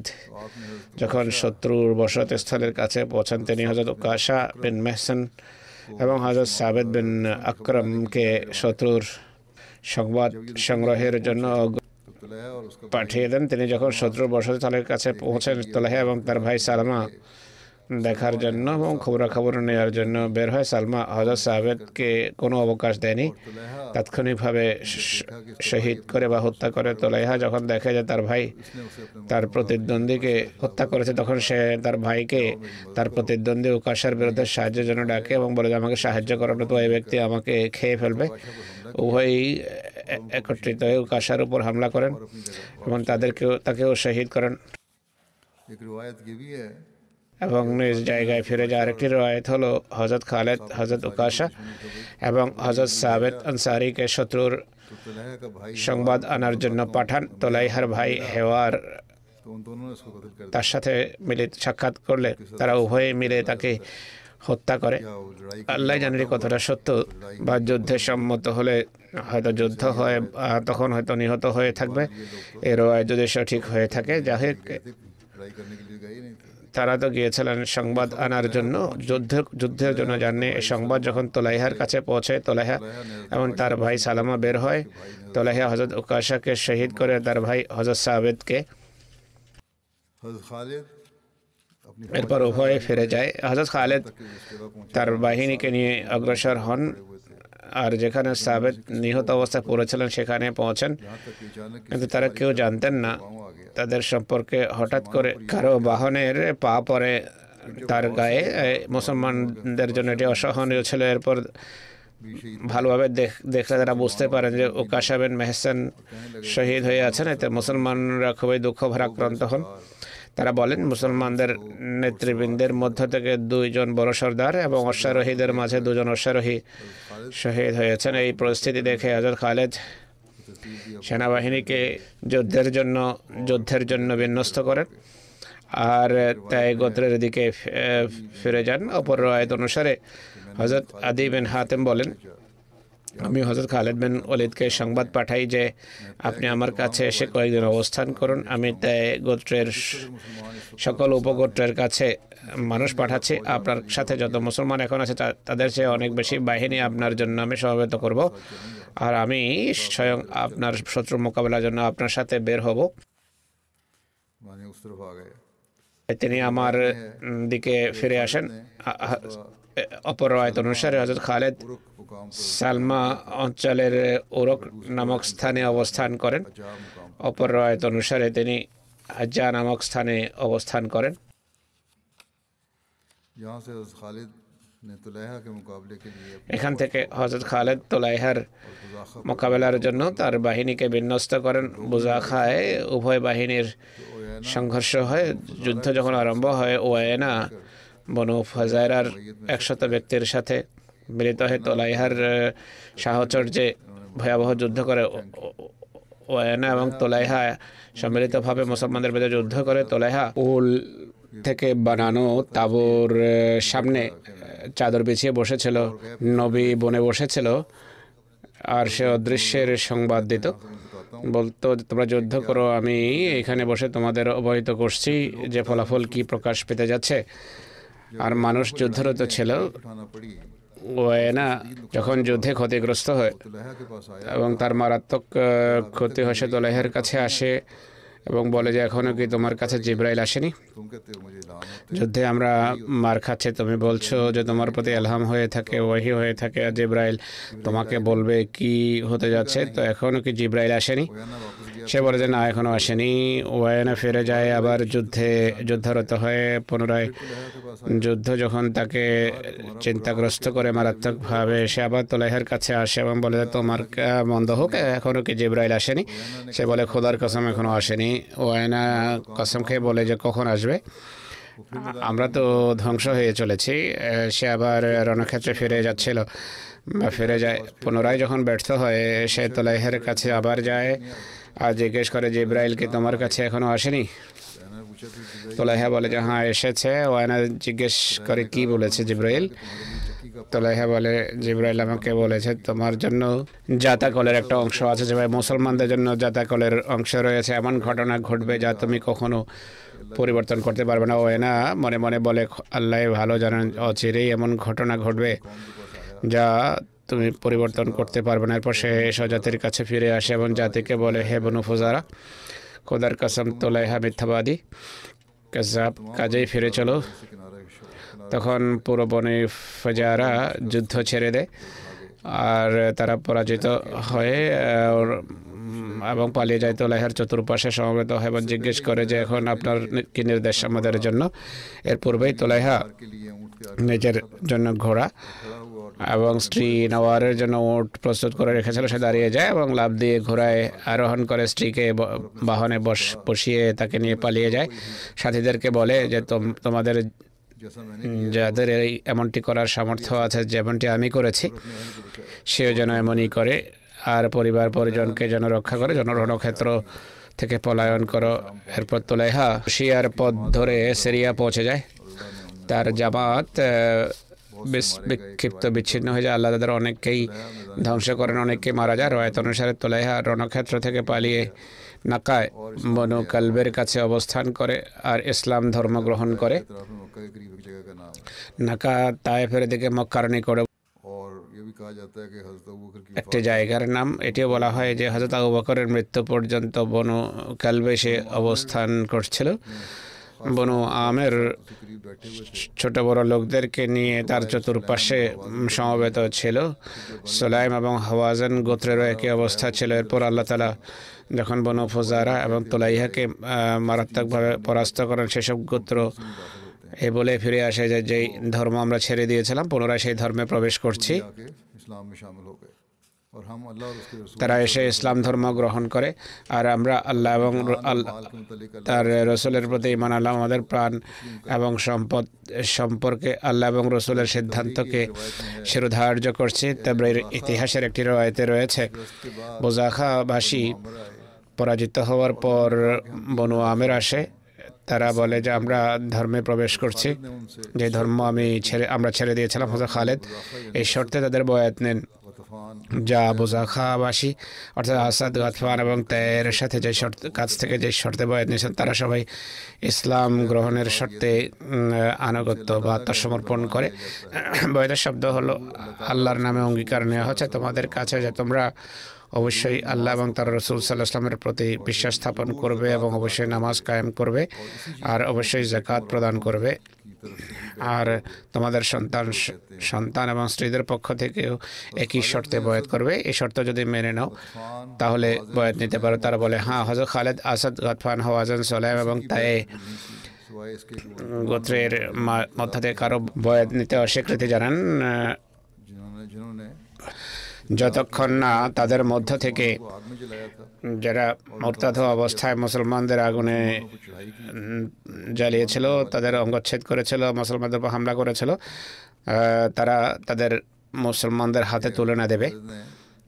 যখন শত্রুর বসতস্থলের কাছে পৌঁছান, তিনি হযরত উকাশা বিন মেহসান এবং হযরত সাবেদ বিন আকরামকে শত্রুর সংবাদ সংগ্রহের জন্য तो तुलैहा और उसका পাঠিয়ে দেন। তিনি যখন শত্রুর বসতস্থলের কাছে পৌঁছেন, তোলাইহা এবং তার ভাই সালমা দেখার জন্য এবং খবরাখবর নেওয়ার জন্য বের হয়। সালমা হযরত সাবেদকে কোনো অবকাশ দেয়নি, तुलैहा তাৎক্ষণিকভাবে শ- শহীদ করে বা হত্যা করে। তোলাইহা যখন দেখে যে তার ভাই ने उसे अपने তার প্রতিদ্বন্দ্বীকে হত্যা করেছে, তখন সে তার ভাইকে তার প্রতিদ্বন্দ্বী উকাশার বিরুদ্ধে সাহায্যের জন্য ডাকে এবং বলে যে আমাকে সাহায্য করার তো এই ব্যক্তি আমাকে খেয়ে ফেলবে। উভয়ই এ- একত্রিত হয়ে উকাশার উপর হামলা করেন এবং তাদেরকেও তাকেও শহীদ করেন एक रिवायत ये भी है এবং নিজ জায়গায় ফিরে যাওয়ার একটি রয়েত হলো হযরত খালিদ হযরত উকাশা এবং হযরত সাবেত আনসারীকে শত্রুর तो तुलैहा का भाई সংবাদ আনার জন্য পাঠান। তোলাইহার ভাই হেওয়ার तो उन दोनों ने उसको कत्ल कर তার সাথে মিলিত সাক্ষাৎ করলে তারা উভয়ে মিলে তাকে হত্যা করে। दिया। वो लड़ाई আল্লাহ জানেন এই কথাটা সত্য বা যুদ্ধে সম্মত হলে হয়তো যুদ্ধ হয়, আহ, তখন হয়তো নিহত হয়ে থাকবে। এর রয় যদি সঠিক হয়ে থাকে, যাই হোক लड़ाई करने के लिए गए ही नहीं थे। তারা তো গিয়েছিলেন সংবাদ আনার জন্য, যুদ্ধ যুদ্ধের জন্য যাননি। এই সংবাদ যখন তোলাইহার কাছে পৌঁছে, তোলাইহা এবং তার ভাই সালামা বের হয়। তোলাইহা হযরত উকাশাকে শহীদ করে তার ভাই হযরত সাবেদকে। हज़रत खालिद अपनी এরপর উভয়ে ফিরে যায়। হযরত খালিদ इस जगह पहुंचे তার বাহিনীকে নিয়ে অগ্রসর হন আর যেখানে সাবেদ নিহত অবস্থায় পড়েছিলেন সেখানে পৌঁছেন। यहाँ तक कि अचानक কিন্তু তারা কেউ জানতেন না पाँव आ गया। তাদের সম্পর্কে হঠাৎ করে কারো বাহনের পা পরে তার গায়ে। এ, মুসলমানদের জন্য এটি অসহনীয় ছিল। এরপর भी शहीद ভালোভাবে দেখ- দেখলে তারা বুঝতে পারেন যে উকাশা বিন মেহসান শহীদ হয়ে আছেন। এতে মুসলমানরা খুবই দুঃখ ভারাক্রান্ত হন। তারা বলেন মুসলমানদের নেতৃবৃন্দের মধ্য থেকে দুইজন বড় সর্দার এবং অশ্বারোহীদের মাঝে দুজন অশ্বারোহী শহীদ হয়েছেন। এই পরিস্থিতি দেখে হযরত খালিদ সেনাবাহিনীকে যুদ্ধের জন্য যুদ্ধের জন্য বিন্যস্ত করেন আর তাই গোত্রের দিকে ফি- ফিরে যান। অপর রায়ত অনুসারে হযরত আদি বিন হাতেম বলেন, আমি হযরত খালিদ বিন ওয়ালিদকে সংবাদ পাঠাই যে আপনি আমার কাছে এসে কয়েকদিন অবস্থান করুন। আমি তাই গোত্রের সকল উপগোত্রের কাছে মানুষ পাঠাচ্ছি। আপনার সাথে যত মুসলমান এখন আছে তা- তাদের চেয়ে অনেক বেশি বাহিনী আপনার জন্য আমি সমবেত করব, আর আমি স্বয়ং আপনার শত্রু মোকাবেলার জন্য আপনার সাথে বের হব। माने उस तरफ आ गए। তিনি আমার উম, দিকে ফিরে আসেন। আ- আ- অপর রায়ত অনুসারে হযরত খালিদ रुक मुकाम पर সালমা অঞ্চলের ওরক নামক স্থানে অবস্থান করেন। जा मुकाम অপর রায়ত অনুসারে তিনি আজ্জা নামক স্থানে অবস্থান করেন। यहाँ से हज़रत खालिद ने तुलैहा के मुकाबले के लिए এখান থেকে হযরত খালিদ তোলাইহার बुज़ाखा মোকাবেলার জন্য তার বাহিনীকে বিন্যস্ত করেন। বুজাখায় উভয় বাহিনীর সংঘর্ষ হয়। যুদ্ধ যখন আরম্ভ হয়, ওয়ায়না বনু ফাজাইরার একশত ব্যক্তির সাথে মিলিত হয়ে তোলাইহার আহ, সাহচর্যে ভয়াবহ যুদ্ধ করে। ও- ও- ওয়ায়না এবং তোলাইহা সম্মিলিতভাবে মুসলমানদের বিরুদ্ধে যুদ্ধ করে। তোলাইহা উল থেকে বানানো তাঁবুর আহ, সামনে আহ, চাদর বিছিয়ে বসেছিল। নবী বনে বসেছিল আর সে অদৃশ্যের সংবাদ দিত, বলতো তোমরা যুদ্ধ করো, আমি এখানে বসে তোমাদের অবহিত করছি যে ফলাফল কি প্রকাশ পেতে যাচ্ছে। আর মানুষ যুদ্ধরত ছিল। उठाना पड़ी। ওয়ায়না যখন যুদ্ধে ক্ষতিগ্রস্ত হয় तुलैहा के पास आया, এবং তার মারাত্মক আহ, ক্ষতি হয়, সে তোলাইহার কাছে আসে এবং বলে যে এখনো কি তোমার কাছে জিব্রাইল আসেনি? तुम कहते हो मुझे ऐलान होते যুদ্ধে আমরা মার খাচ্ছে, তুমি বলছো যে তোমার প্রতি এলহাম হয়ে থাকে, ওয়াহি হয়ে থাকে, আর জিব্রাইল তোমাকে বলবে কি হতে যাচ্ছে, তো এখনো কি জিব্রাইল আসেনি? ओयाना वापस गया। সে বলে যে না, এখনো আসেনি। ওয়ায়না ফিরে যায়, আবার যুদ্ধে যুদ্ধরত হয়ে পুনরায় तुलैहा के पास যুদ্ধ যখন তাকে চিন্তাগ্রস্ত করে মারাত্মকভাবে, সে আবার তোলাইহার কাছে আসে এবং বলে যে তোমার কা- মন্দ হোক, এখনো কি জিব্রাইল আসেনি? সে বলে খোদার কসম এখনো আসেনি। ওয়ায়না কসম খেয়ে বলে যে কখন আসবে? আমরা তো ধ্বংস হয়ে চলেছি। আহ, সে আবার রণক্ষেত্রে ফিরে যাচ্ছিল বা ফিরে যায়। পুনরায় যখন ব্যর্থ হয়, সে তোলাইহার কাছে আবার যায় আর জিজ্ঞেস করে জিব্রাইল কি তোমার কাছে এখনো আসেনি? ओयाना ने पूछा कि जिब्राइल তোলাইহা বলে যে হ্যাঁ এসেছে। ওয়ায়না জিজ্ঞেস করে কি বলেছে জিব্রাইল? তোলাইহা বলে জিব্রাইল আমাকে বলেছে তোমার জন্য জাতাকলের একটা অংশ আছে, যে ভাই মুসলমানদের জন্য জাতাকলের অংশ রয়েছে, এমন ঘটনা ঘটবে যা তুমি কখনো পরিবর্তন করতে পারবে না। ওয়ায়না মনে মনে বলে আল্লাহ ভালো জানেন, অচিরেই এমন ঘটনা ঘটবে যা তুমি পরিবর্তন করতে পারবে না। এরপর সে স্বজাতির কাছে ফিরে আসে এবং জাতিকে বলে হে বনু ফুজারা, খোদার কসম তোলাইহা মিথ্যাবাদী, কাযাব, কাজেই ফিরে চলো। से किनारे शो- তখন পুরো বনে ফজারা যুদ্ধ ছেড়ে দেয় আর তারা পরাজিত হয়ে আহ, উম, এবং পালিয়ে যায়। তোলাইহার চতুর্পাশে সমবেত হয় এবং জিজ্ঞেস করে যে এখন আপনার নি- কি নির্দেশ আমাদের জন্য? এর পূর্বেই তোলাইহা के लिए ऊँट के নিজের জন্য ঘোড়া खड़ा हुआ और এবং স্ত্রী নওয়ারের জন্য উট প্রস্তুত করে রেখেছিল। সে দাঁড়িয়ে যায় এবং লাফ দিয়ে ঘোড়ায় আরোহণ করে স্ত্রীকে ব- বাহনে বস বসিয়ে তাকে নিয়ে পালিয়ে যায়। সাথীদেরকে বলে যে তোম- তোমাদের जैसा मैंने যাদের এই এমনটি করার সামর্থ্য আছে, যেমনটি আমি করেছি, সেও যেন এমনই করে আর পরিবার পরিজনকে যেন রক্ষা করে, যেন রণক্ষেত্র থেকে পলায়ন করো। এরপর তোলাইহা শিয়ার পথ ধরে সিরিয়া পৌঁছে যায়। তার জামাত আহ, বিস- বিক্ষিপ্ত বিচ্ছিন্ন হয়ে যায়। আল্লাহ তাদের অনেককেই ধ্বংস করেন, অনেককেই মারা যায়। রয়াত অনুসারে তোলাইহা রণক্ষেত্র থেকে পালিয়ে নাকায় বনু কালবের কাছে অবস্থান করে আর ইসলাম ধর্ম গ্রহণ করে। इतराफ में मक्का के करीब एक जगह का नाम है। নাকা তায়েফের দিকে মক্কার নিকটে और ये भी कहा जाता है कि हज़रत अबू बकर की একটি জায়গার নাম। এটিও বলা হয় যে হযরত আবু বকরের মৃত্যু পর্যন্ত বনু কালবে সে অবস্থান করছিল। বনু আমের के करीब बैठे हुए थे। ছোট বড় লোকদেরকে নিয়ে তার চতুর্পাশে উম, সমবেত ছিল। সুলাইম এবং হাওয়াজান গোত্রেরও একই অবস্থা ছিল। এরপর আল্লাহ তাআলা যখন বনু ফুজারা এবং তোলাইহাকে আহ, মারাত্মকভাবে পরাস্ত করেন, সেসব গোত্র এ বলে ফিরে আসে যে যেই ধর্ম আমরা ছেড়ে দিয়েছিলাম পুনরায় সেই ধর্মে প্রবেশ করছি। आके इस्लाम में शामिल हो गए और हम अल्लाह और उसके रसूल তারা এসে ইসলাম ধর্ম গ্রহণ করে আর আমরা আল্লাহ এবং র- আল- माल के मुतालिक अल्लाह তার রসুলের প্রতি ইমান আনলাম। আমাদের প্রাণ এবং সম্পদ সম্পর্কে আল্লাহ এবং রসুলের সিদ্ধান্তকে শিরোধার্য করছি। তাবরির ইতিহাসের একটি রয়েতে রয়েছে, বোজাখাবাসী পরাজিত হওয়ার পর বনু আমের আসে, তারা বলে যে আমরা ধর্মে প্রবেশ করছি, ने उनसे যে ধর্ম আমি ছেড়ে আমরা ছেড়ে দিয়েছিলাম। হযরত খালিদ এই শর্তে তাদের বয়াত নেন, गतफान যা বুজাখাবাসী অর্থাৎ আসাদ, গাতফান এবং তায়ের সাথে যে শর্ত কাছ থেকে যে শর্তে বয়াত নিয়েছেন তারা সবাই ইসলাম গ্রহণের শর্তে উম, আনুগত্য বা আত্মসমর্পণ করে। বয়াতের শব্দ হলো আল্লাহর নামে অঙ্গীকার নেওয়া হচ্ছে তোমাদের কাছে যে তোমরা অবশ্যই আল্লাহ এবং তার রসুল সাল্লাল্লাহু আলাইহি ওয়াসাল্লামের প্রতি বিশ্বাস স্থাপন করবে এবং অবশ্যই নামাজ কায়েম করবে আর অবশ্যই যাকাত প্রদান করবে। আর তোমাদের সন্তান সন্তান এবং স্ত্রীদের পক্ষ থেকেও একই শর্তে বয়াত করবে। এই শর্ত যদি মেনে নাও তাহলে বয়াত নিতে পারো। তারা বলে হ্যাঁ। হযরত খালিদ, আসাদ, গাতফান, হাওয়াজান, সুলাইম এবং তাই सिवाय इसके कि গোত্রের মা- মধ্য থেকে কারো বয়াত নিতে অস্বীকৃতি জানান, আহ, जिन्होंने जिन्होंने যতক্ষণ না তাদের মধ্য থেকে वो आग में जलाया था, যারা মুরতাদ অবস্থায় মুসলমানদের আগুনে को चढ़ाई की উম, জ্বালিয়েছিল, তাদের অঙ্গচ্ছেদ করেছিল, মুসলমানদের উপর হামলা করেছিল, আহ, তারা তাদের মুসলমানদের হাতে তুলে না দেবে। ने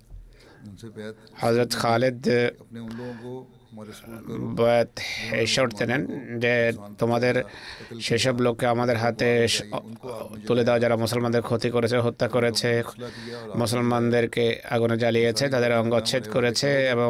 उनसे बैत হযরত খালিদ अपने उन लोगों को हमारे स्कूल करो বয়াত এই শর্তে নেন যে তোমাদের সেসব লোককে আমাদের হাতে স- তুলে দেওয়া যারা মুসলমানদের ক্ষতি করেছে, হত্যা করেছে, মুসলমানদেরকে আগুনে জ্বালিয়েছে, তাদের অঙ্গচ্ছেদ করেছে এবং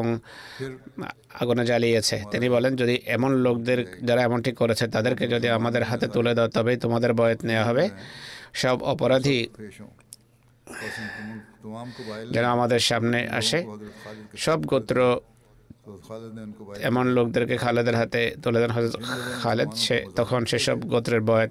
আগুনে জ্বালিয়েছে। তিনি বলেন যদি এমন লোকদের যারা এমনটি করেছে তাদেরকে যদি আমাদের হাতে তুলে দাও তবেই তোমাদের বয়াত নেওয়া হবে। সব অপরাধী पेश हों बस इन तमाम- तमाम को बाइल যেন আমাদের সামনে আসে। हजरत खालिद के সব गोत्र तो खालिद ने उनको बाइल এমন লোকদেরকে খালেদের হাতে তুলে দেন। হযরত খালেদ সে তখন সেসব গোত্রের বয়াত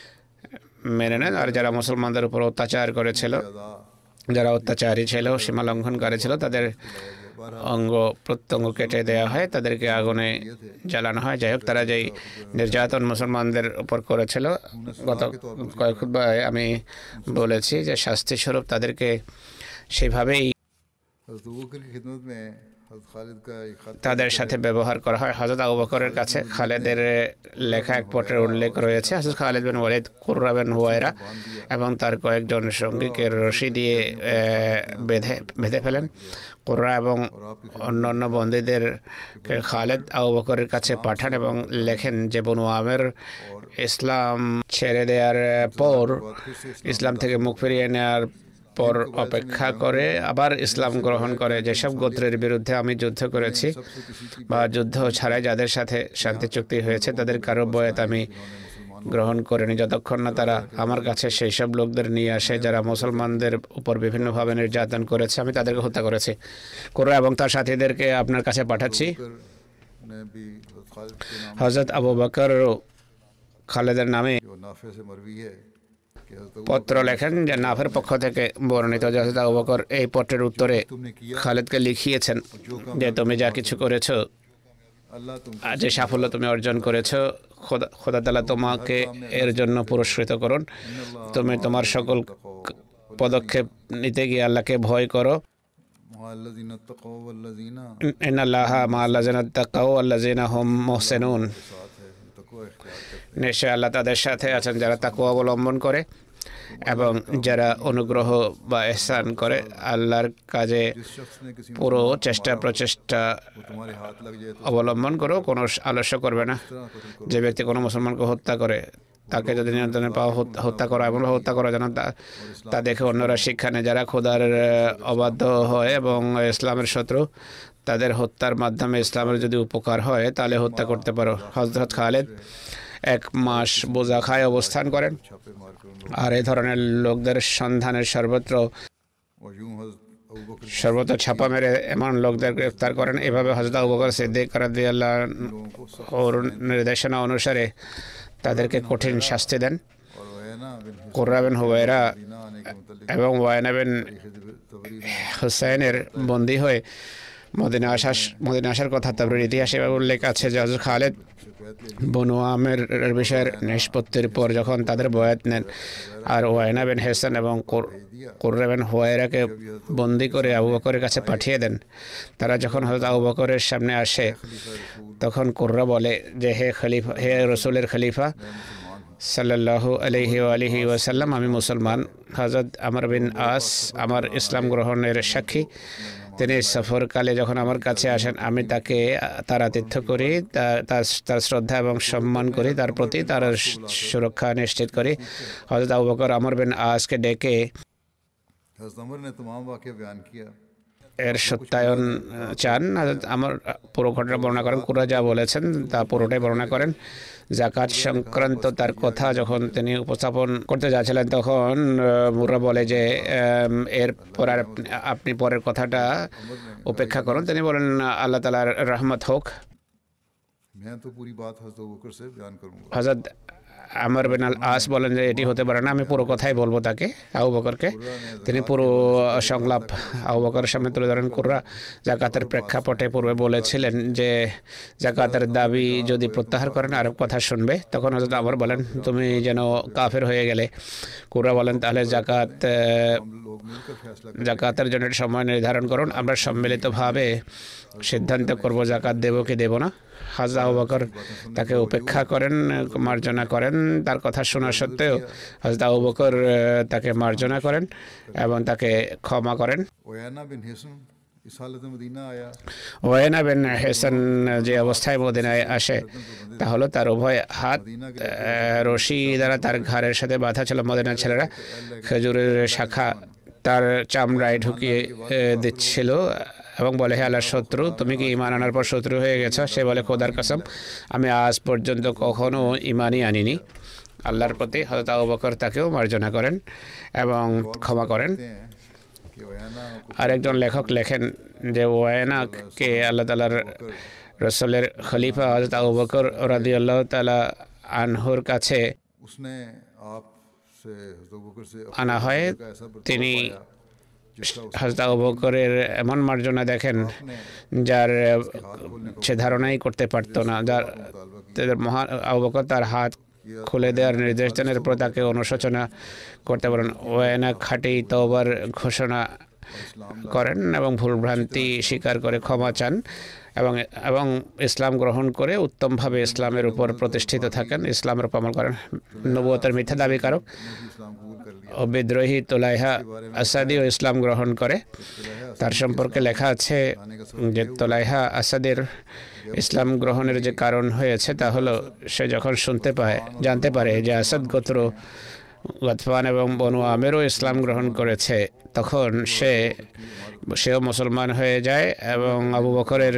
মেনে নেন। আর যারা মুসলমানদের উপর অত্যাচার করেছিল, अदा যারা অত্যাচারী ছিল, সীমা লঙ্ঘনকারী ছিল, তাদের অঙ্গ প্রত্যঙ্গ কেটে দেওয়া হয়, তাদেরকে আগুনে জ্বালানো হয়। যাই হোক, তারা যেই নির্যাতন মুসলমানদের উপর করেছিল গত কয়েক খুতবায় আমি বলেছি যে শাস্তি স্বরূপ তাদেরকে সেভাবেই हजरत अबू बकर की खिदमत में हजरत खालिद का एक खत তাদের সাথে ব্যবহার করা হয়। হযরত আবু বকরের কাছে খালেদের লেখা এক পত্রের উল্লেখ রয়েছে। হযরত খালিদ বিন ওয়ালিদ, কুররা বিন হুয়ায়রা এবং তার কয়েকজন সঙ্গীকে রশি দিয়ে আহ, বেঁধে বেঁধে ফেলেন। কুররা এবং অন্যান্য বন্দীদের খালেদ আবু বকরের কাছে পাঠান এবং লেখেন যে বনু আমের ইসলাম ছেড়ে দেওয়ার পর, ইসলাম থেকে মুখ ফিরিয়ে নেওয়ার পর অপেক্ষা করে আবার ইসলাম গ্রহণ করে যেসব গোত্রের বিরুদ্ধে আমি যুদ্ধ করেছি বা যুদ্ধ ছাড়াই যাদের সাথে শান্তি চুক্তি হয়েছে তাদের কারো বয়াত আমি গ্রহণ করিনি যতক্ষণ না তারা আমার কাছে সেই সব লোকদের নিয়ে আসে যারা মুসলমানদের উপর বিভিন্নভাবে নির্যাতন করেছে, আমি তাদেরকে হত্যা করেছি। কুররা এবং তার সাথীদেরকে আপনার কাছে পাঠাচ্ছি। ने भी हजरत खालिद के नाम হযরত আবু বকর খালেদের নামে जो नाफे से मरवी है कि हजरत अबू পত্র লেখেন যে নাফের পক্ষ থেকে বর্ণিত যে হযরত আবু বকর এই পত্রের উত্তরে तुमने किया খালেদকে লিখিয়েছেন যে তুমি যা কিছু করেছো, अल्लाह तुमको আর যে সাফল্য তুমি অর্জন করেছো, খোদা খোদা তাআলা তোমাকে এর জন্য পুরস্কৃত করুন। তুমি তোমার সকল ক- পদক্ষেপ নিতে গিয়ে আল্লাহকে ভয় করো। मुअल्लज़ीना तक़वा वल्लज़ीना ইন্নাল্লাহা মা'আল্লাযিনা তাকাউ ওয়াল্লাযিনা হুম মুহসিনুন। साथ है तक़वा इख्तियार करते নিশ্চয় আল্লাহ তাদের সাথে আছেন যারা তাকওয়া অবলম্বন করে এবং যারা অনুগ্রহ বা ইহসান করে। আল্লাহর কাজে जिस शख्स ने किसी পুরো চেষ্টা প্রচেষ্টা वो तुम्हारे हाथ लग जाए तो অবলম্বন করো, কোনো আলস্য করবে না। इस तरह कत्ल करो যে ব্যক্তি কোনো মুসলমানকে হত্যা করে তাকে যদি নিয়ন্ত্রণে পাওয়া হত্যা- হত্যা করা এমন হত্যা করা যেন তা তা দেখে অন্যরা শিক্ষা নেয়। যারা খোদার আহ, অবাধ্য হয় এবং ইসলামের শত্রু, তাদের হত্যার মাধ্যমে ইসলামের যদি উপকার হয় তাহলে হত্যা করতে পারো। হযরত খালিদ এক মাস বোঝা খায় অবস্থান করেন छापे मार कर उन আর এই ধরনের লোকদের সন্ধানের সর্বত্র लोग और यूं हजरत अबू बकर সর্বত্র ছাপা মেরে এমন লোকদের গ্রেফতার করেন। এভাবে হযরত আবু বকর সিদ্দিক রাদিয়াল্লাহু আনহুর নির্দেশনা অনুসারে তাদেরকে কঠিন শাস্তি দেন। और वैना बिन কুররা বিন হুবায়রা हिना आने के मुतालिक এবং ওয়ায়না বিন तबरी में হুসাইনের বন্দী হয়ে মদিনা আসার মদিনা আসার কথা তাবরির ইতিহাসে উল্লেখ আছে যে হযরত খালিদ से बैत ले বনু আমের বিষয়ের নিষ্পত্তির পর যখন তাদের বয়াত নেন আর ওয়ায়না বিন হেসান এবং কুর- কুররা বিন হুয়ায়রাকে বন্দী করে আবু বকরের কাছে পাঠিয়ে দেন। তারা যখন হযরত আবু বকরের সামনে আসে তখন কুররা বলে যে হে খলিফা, হে রসুলের খলিফা সাল্লাল্লাহু আলাইহি ওয়া আলিহি ওয়াসাল্লাম, আমি মুসলমান। হযরত আমর বিন আস আমার ইসলাম গ্রহণের সাক্ষী তিনি সফরকালে যখন আমার কাছে আসেন আমি তাকে তার আতিথ্য করি, তা- তার তার শ্রদ্ধা এবং সম্মান করি, তার প্রতি তার সুরক্ষা নিশ্চিত করি। হযরত আবু বকর আমর বিন আসকে ডেকে हज़रत उमर ने तमाम वाक़या बयान किया। এর সত্যায়ন আহ, চান। হযরত আমার পুরো ঘটনা বর্ণনা করেন, কুরা যা বলেছেন তা পুরোটাই বর্ণনা করেন। জাকাত সংক্রান্ত তার কথা যখন তিনি উপস্থাপন করতে যাচ্ছিলেন তখন আহ, মুর্রা বলে যে আম, এরপর আর আপনি- আপনি পরের কথাটা উপেক্ষা করুন। তিনি বলেন আল্লাহ তাআলার রহমত হোক। मैं तो पूरी बात हज़रत अबू बकर से बयान करूँगा। হযরত আমর বিন আল আস বলেন যে এটি হতে পারে না, আমি পুরো কথাই বলবো তাকে, আবু বকরকে। তিনি পুরো সংলাপ আবু বকরের সামনে তুলে ধরেন। কুররা জাকাতের প্রেক্ষাপটে পূর্বে বলেছিলেন যে জাকাতের দাবি যদি প্রত্যাহার করেন আর কথা শুনবে। তখন হযরত আমর বলেন তুমি যেন কাফের হয়ে গেলে। কুররা বলেন তাহলে জাকাত আহ, हम लोग मिलकर फैसला জাকাতের জন্য একটা সময় নির্ধারণ করুন, আমরা সম্মিলিতভাবে সিদ্ধান্ত করব জাকাত দেব কি দেব না। হযরত আবু বকর তাকে উপেক্ষা করেন, মার্জনা করেন। তার কথা শোনা সত্ত্বেও হযরত আবু বকর আহ, তাকে মার্জনা করেন এবং তাকে ক্ষমা করেন। ओयाना बिन हिस्न इस हालत में मदीना आया। ওয়াইনা বিন হেসান যে অবস্থায় মদিনায় আসে তা হলো তার উভয় হাত আহ, রশি দ্বারা তার ঘাড়ের সাথে বাঁধা ছিল। মদিনার ছেলেরা খেজুরের শাখা তার চামড়ায় ঢুকিয়ে আহ, দিচ্ছিল এবং বলে হে আল্লাহর শত্রু, তুমি কি ঈমান আনার পর শত্রু হয়ে গেছো? সে বলে খোদার কসম আমি আজ পর্যন্ত কখনো ঈমানই আনিনি আল্লাহর প্রতি। হযরত আবু বকর তাকেও মার্জনা করেন এবং ক্ষমা করেন। कहते हैं कि ओयाना को আরেকজন লেখক লেখেন যে ওয়ানাকে আল্লাহ তাআলার রসুলের খলিফা হযরত আবু বকর রাদিয়াল্লাহু তাআলা আনহুর কাছে उसने आप से हज़रत अबू बकर से আনা হয়। का ऐसा बर्ताव তিনি पाया जिसका उस হযরত আবু বকরের এমন মার্জনা দেখেন যার সে ধারণাই করতে পারতো না। যার তাদের মহান আবু বকর তার হাত খুলে দেওয়ার নির্দেশ দেন, এরপর তাকে অনুশোচনা করতে পারেন। ওয়ানা খাঁটি তওবার ঘোষণা করেন এবং ভুলভ্রান্তি স্বীকার করে ক্ষমা চান এবং এবং ইসলাম গ্রহণ করে উত্তমভাবে ইসলামের উপর প্রতিষ্ঠিত থাকেন, ইসলামের উপর আমল করেন। নবুয়তের মিথ্যা দাবিকারক इस्लाम कबूल कर लिया। ও বিদ্রোহী তোলাইহা আসাদিও ইসলাম গ্রহণ করে। তার সম্পর্কে লেখা আছে যে তোলাইহা আসাদের ইসলাম গ্রহণের যে কারণ হয়েছে তা হলো সে যখন শুনতে পায় জানতে পারে যে আসাদ গোত্র গতফান এবং বনু আমেরও ইসলাম গ্রহণ করেছে, তখন সে সেও মুসলমান হয়ে যায় এবং আবু বকরের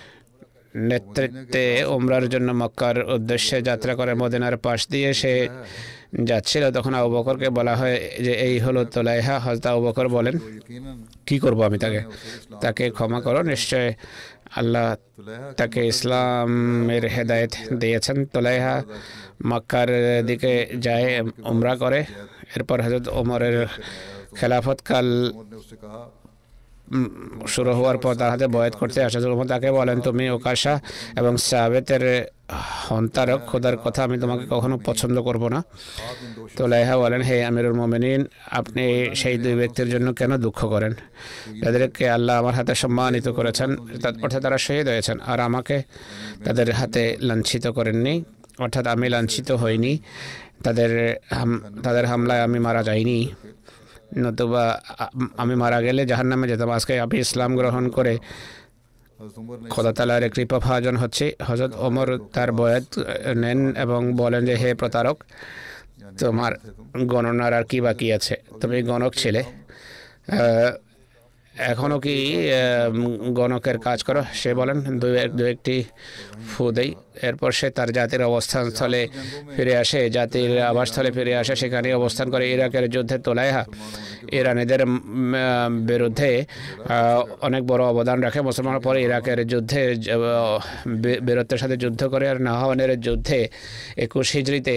নেতৃত্বে উমরার জন্য মক্কার উদ্দেশ্যে যাত্রা করে। মদিনার পাশ দিয়ে সে যাচ্ছিল, তখন আবু বকরকে বলা হয় যে এই হলো তোলাইহা। হযরত আবু বকর বলেন यकीनन কি করব আমি তাকে? তাকে ক্ষমা করো, নিশ্চয় আল্লাহ তাকে ইসলামের হেদায়েত দিয়েছেন। তোলাইহা মক্কার দিকে যায়, উমরা করে। এরপর হযরত ওমরের খেলাফতকাল उमर ने उससे कहा উম, শুরু হওয়ার পর তার হাতে বয়াত করতে আসে। ওমর তাকে বলেন তুমি ওকাশা এবং সাবেতের হন্তারক, খোদার কথা আমি তোমাকে কখনো পছন্দ করব না। তো লাইহা বলেন হে আমিরুল মুমিনিন, আপনি সেই দুই ব্যক্তির জন্য কেন দুঃখ করেন যাদেরকে আল্লাহ আমার হাতে সম্মানিত করেছেন, অর্থাৎ তারা শহীদ হয়েছেন, আর আমাকে তাদের হাতে লাঞ্ছিত করেননি, অর্থাৎ আমি লাঞ্ছিত হইনি, তাদের হাম- তাদের হামলায় আমি মারা যাইনি, নতুবা আ- আমি মারা গেলে জাহান্নামে যেতাম। আজকে আপনি ইসলাম গ্রহণ করে हज़रत उमर ने খোদা তাআলার কৃপা ভাজন হচ্ছে। হযরত ওমর তার বয়াত নেন এবং বলেন যে হে প্রতারক, তোমার গণনার আর কি বাকি আছে? তুমি গণক ছিলে, আহ, এখনো কি আহ, গণকের কাজ করো? সে বলেন দুই এক- দুই একটি ফু দেই। এরপর সে তার জাতির অবস্থানস্থলে ফিরে আসে, জাতির আবাসস্থলে ফিরে আসে, সেখানে অবস্থান করে। ইরাকের যুদ্ধে তোলাইহা ইরানিদের উম, আহ, বিরুদ্ধে আহ, অনেক বড় অবদান রাখে। মুসলমানের পরে ইরাকের যুদ্ধে আহ, বী- বীরত্বের সাথে যুদ্ধ করে, আর নাহাওয়ানের যুদ্ধে একুশ হিজরিতে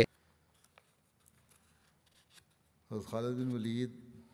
हज़रत खालिद बिन वलीद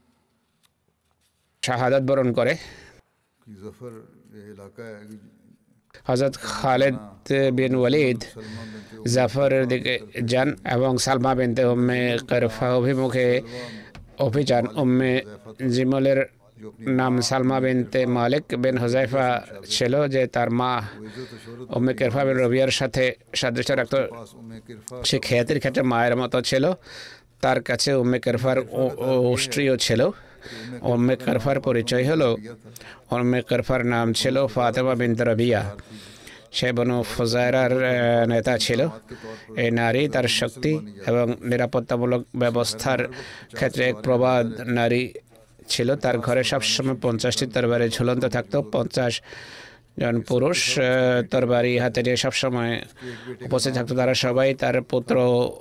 শাহাদাত বরণ করে। की जफ़र ये इलाका है कि হযরত খালিদ বিন ওয়ালিদ सलमान बिनते জাফরের দিকে যান এবং সালমা বিনতে উম্মে কারফা অভিমুখে অভিযান। উম্মে জিমলের নাম সালমা বিনতে মালিক বিন হুজাইফা ছিল, যে তার মা इज़्ज़त और शोहरत উম্মে কেরফা বিন রবিয়ার সাথে সাদৃশ্য রাখত। पास उम्मे किरफा সে খ্যাতির ক্ষেত্রে মায়ের মতো ছিল। তার কাছে উম্মে কেরফার ও- ও- স্ত্রীও ছিল। উম্মে কারফার পরিচয় হলো, উম্মে কারফার নাম ছিল ফাতেমা বিনত রবিয়া। সে বনু ফুজায়রার নেতা ছিল। এই নারী তার শক্তি এবং নিরাপত্তামূলক ব্যবস্থার ক্ষেত্রে এক প্রবাদ নারী ছিল। তার ঘরে সবসময় পঞ্চাশটি তরবারি ঝুলন্ত থাকতো। পঞ্চাশ জন পুরুষ তরবারি হাতে নিয়ে সবসময় উপস্থিত থাকতো। তারা সবাই তার পুত্র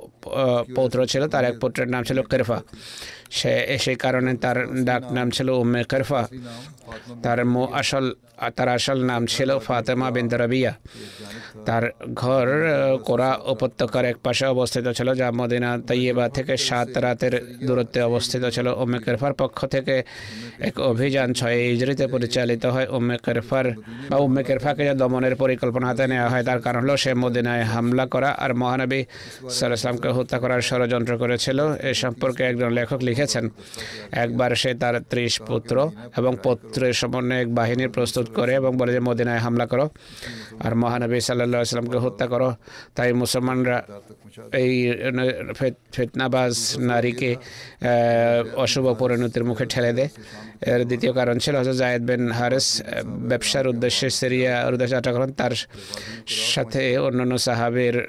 পৌত্র ছিল। তার এক পুত্রের নাম ছিল কারফা। সে সেই কারণে তার ডাক নাম ছিল উম্মে কারফা। তার আসল তার আসল নাম ছিল ফাতেমা বিনত রবিয়া। তার ঘর কোরা উপত্যকার এক পাশে অবস্থিত ছিল, যা মদিনা তৈয়বা থেকে সাত রাতের দূরত্বে অবস্থিত ছিল। উম্মে কারফার পক্ষ থেকে এক অভিযান ছয় হিজরিতে পরিচালিত হয়। উম্মে কারফার বা উম্মে কারফাকে দমনের পরিকল্পনা হাতে নেওয়া হয়। তার কারণ হলো সে মদিনায় হামলা করা আর মহানবী সাল্লাল্লাহু আলাইহি ওয়াসাল্লামকে হত্যা করার ষড়যন্ত্র করেছিল। এ সম্পর্কে একজন লেখক লিখেছেন, একবার সে তার ত্রিশ পুত্র এবং পৌত্রের সমন্বয়ে এক বাহিনী প্রস্তুত করে এবং বলে যে মদিনায় হামলা করো আর মহানবী সাল্লাল্লাহু আলাইহি ওয়াসাল্লামকে হত্যা করো। তাই মুসলমানরা এই ফিতনাবাজ নারীকে অশুভ পরিণতির মুখে ঠেলে দেয়। এর দ্বিতীয় কারণ ছিল হযরত যায়েদ বিন হারেস ব্যবসার উদ্দেশ্যে সিরিয়ার উদ্দেশ্যে যাত্রা করেন। তার সাথে অন্যান্য সাহাবীর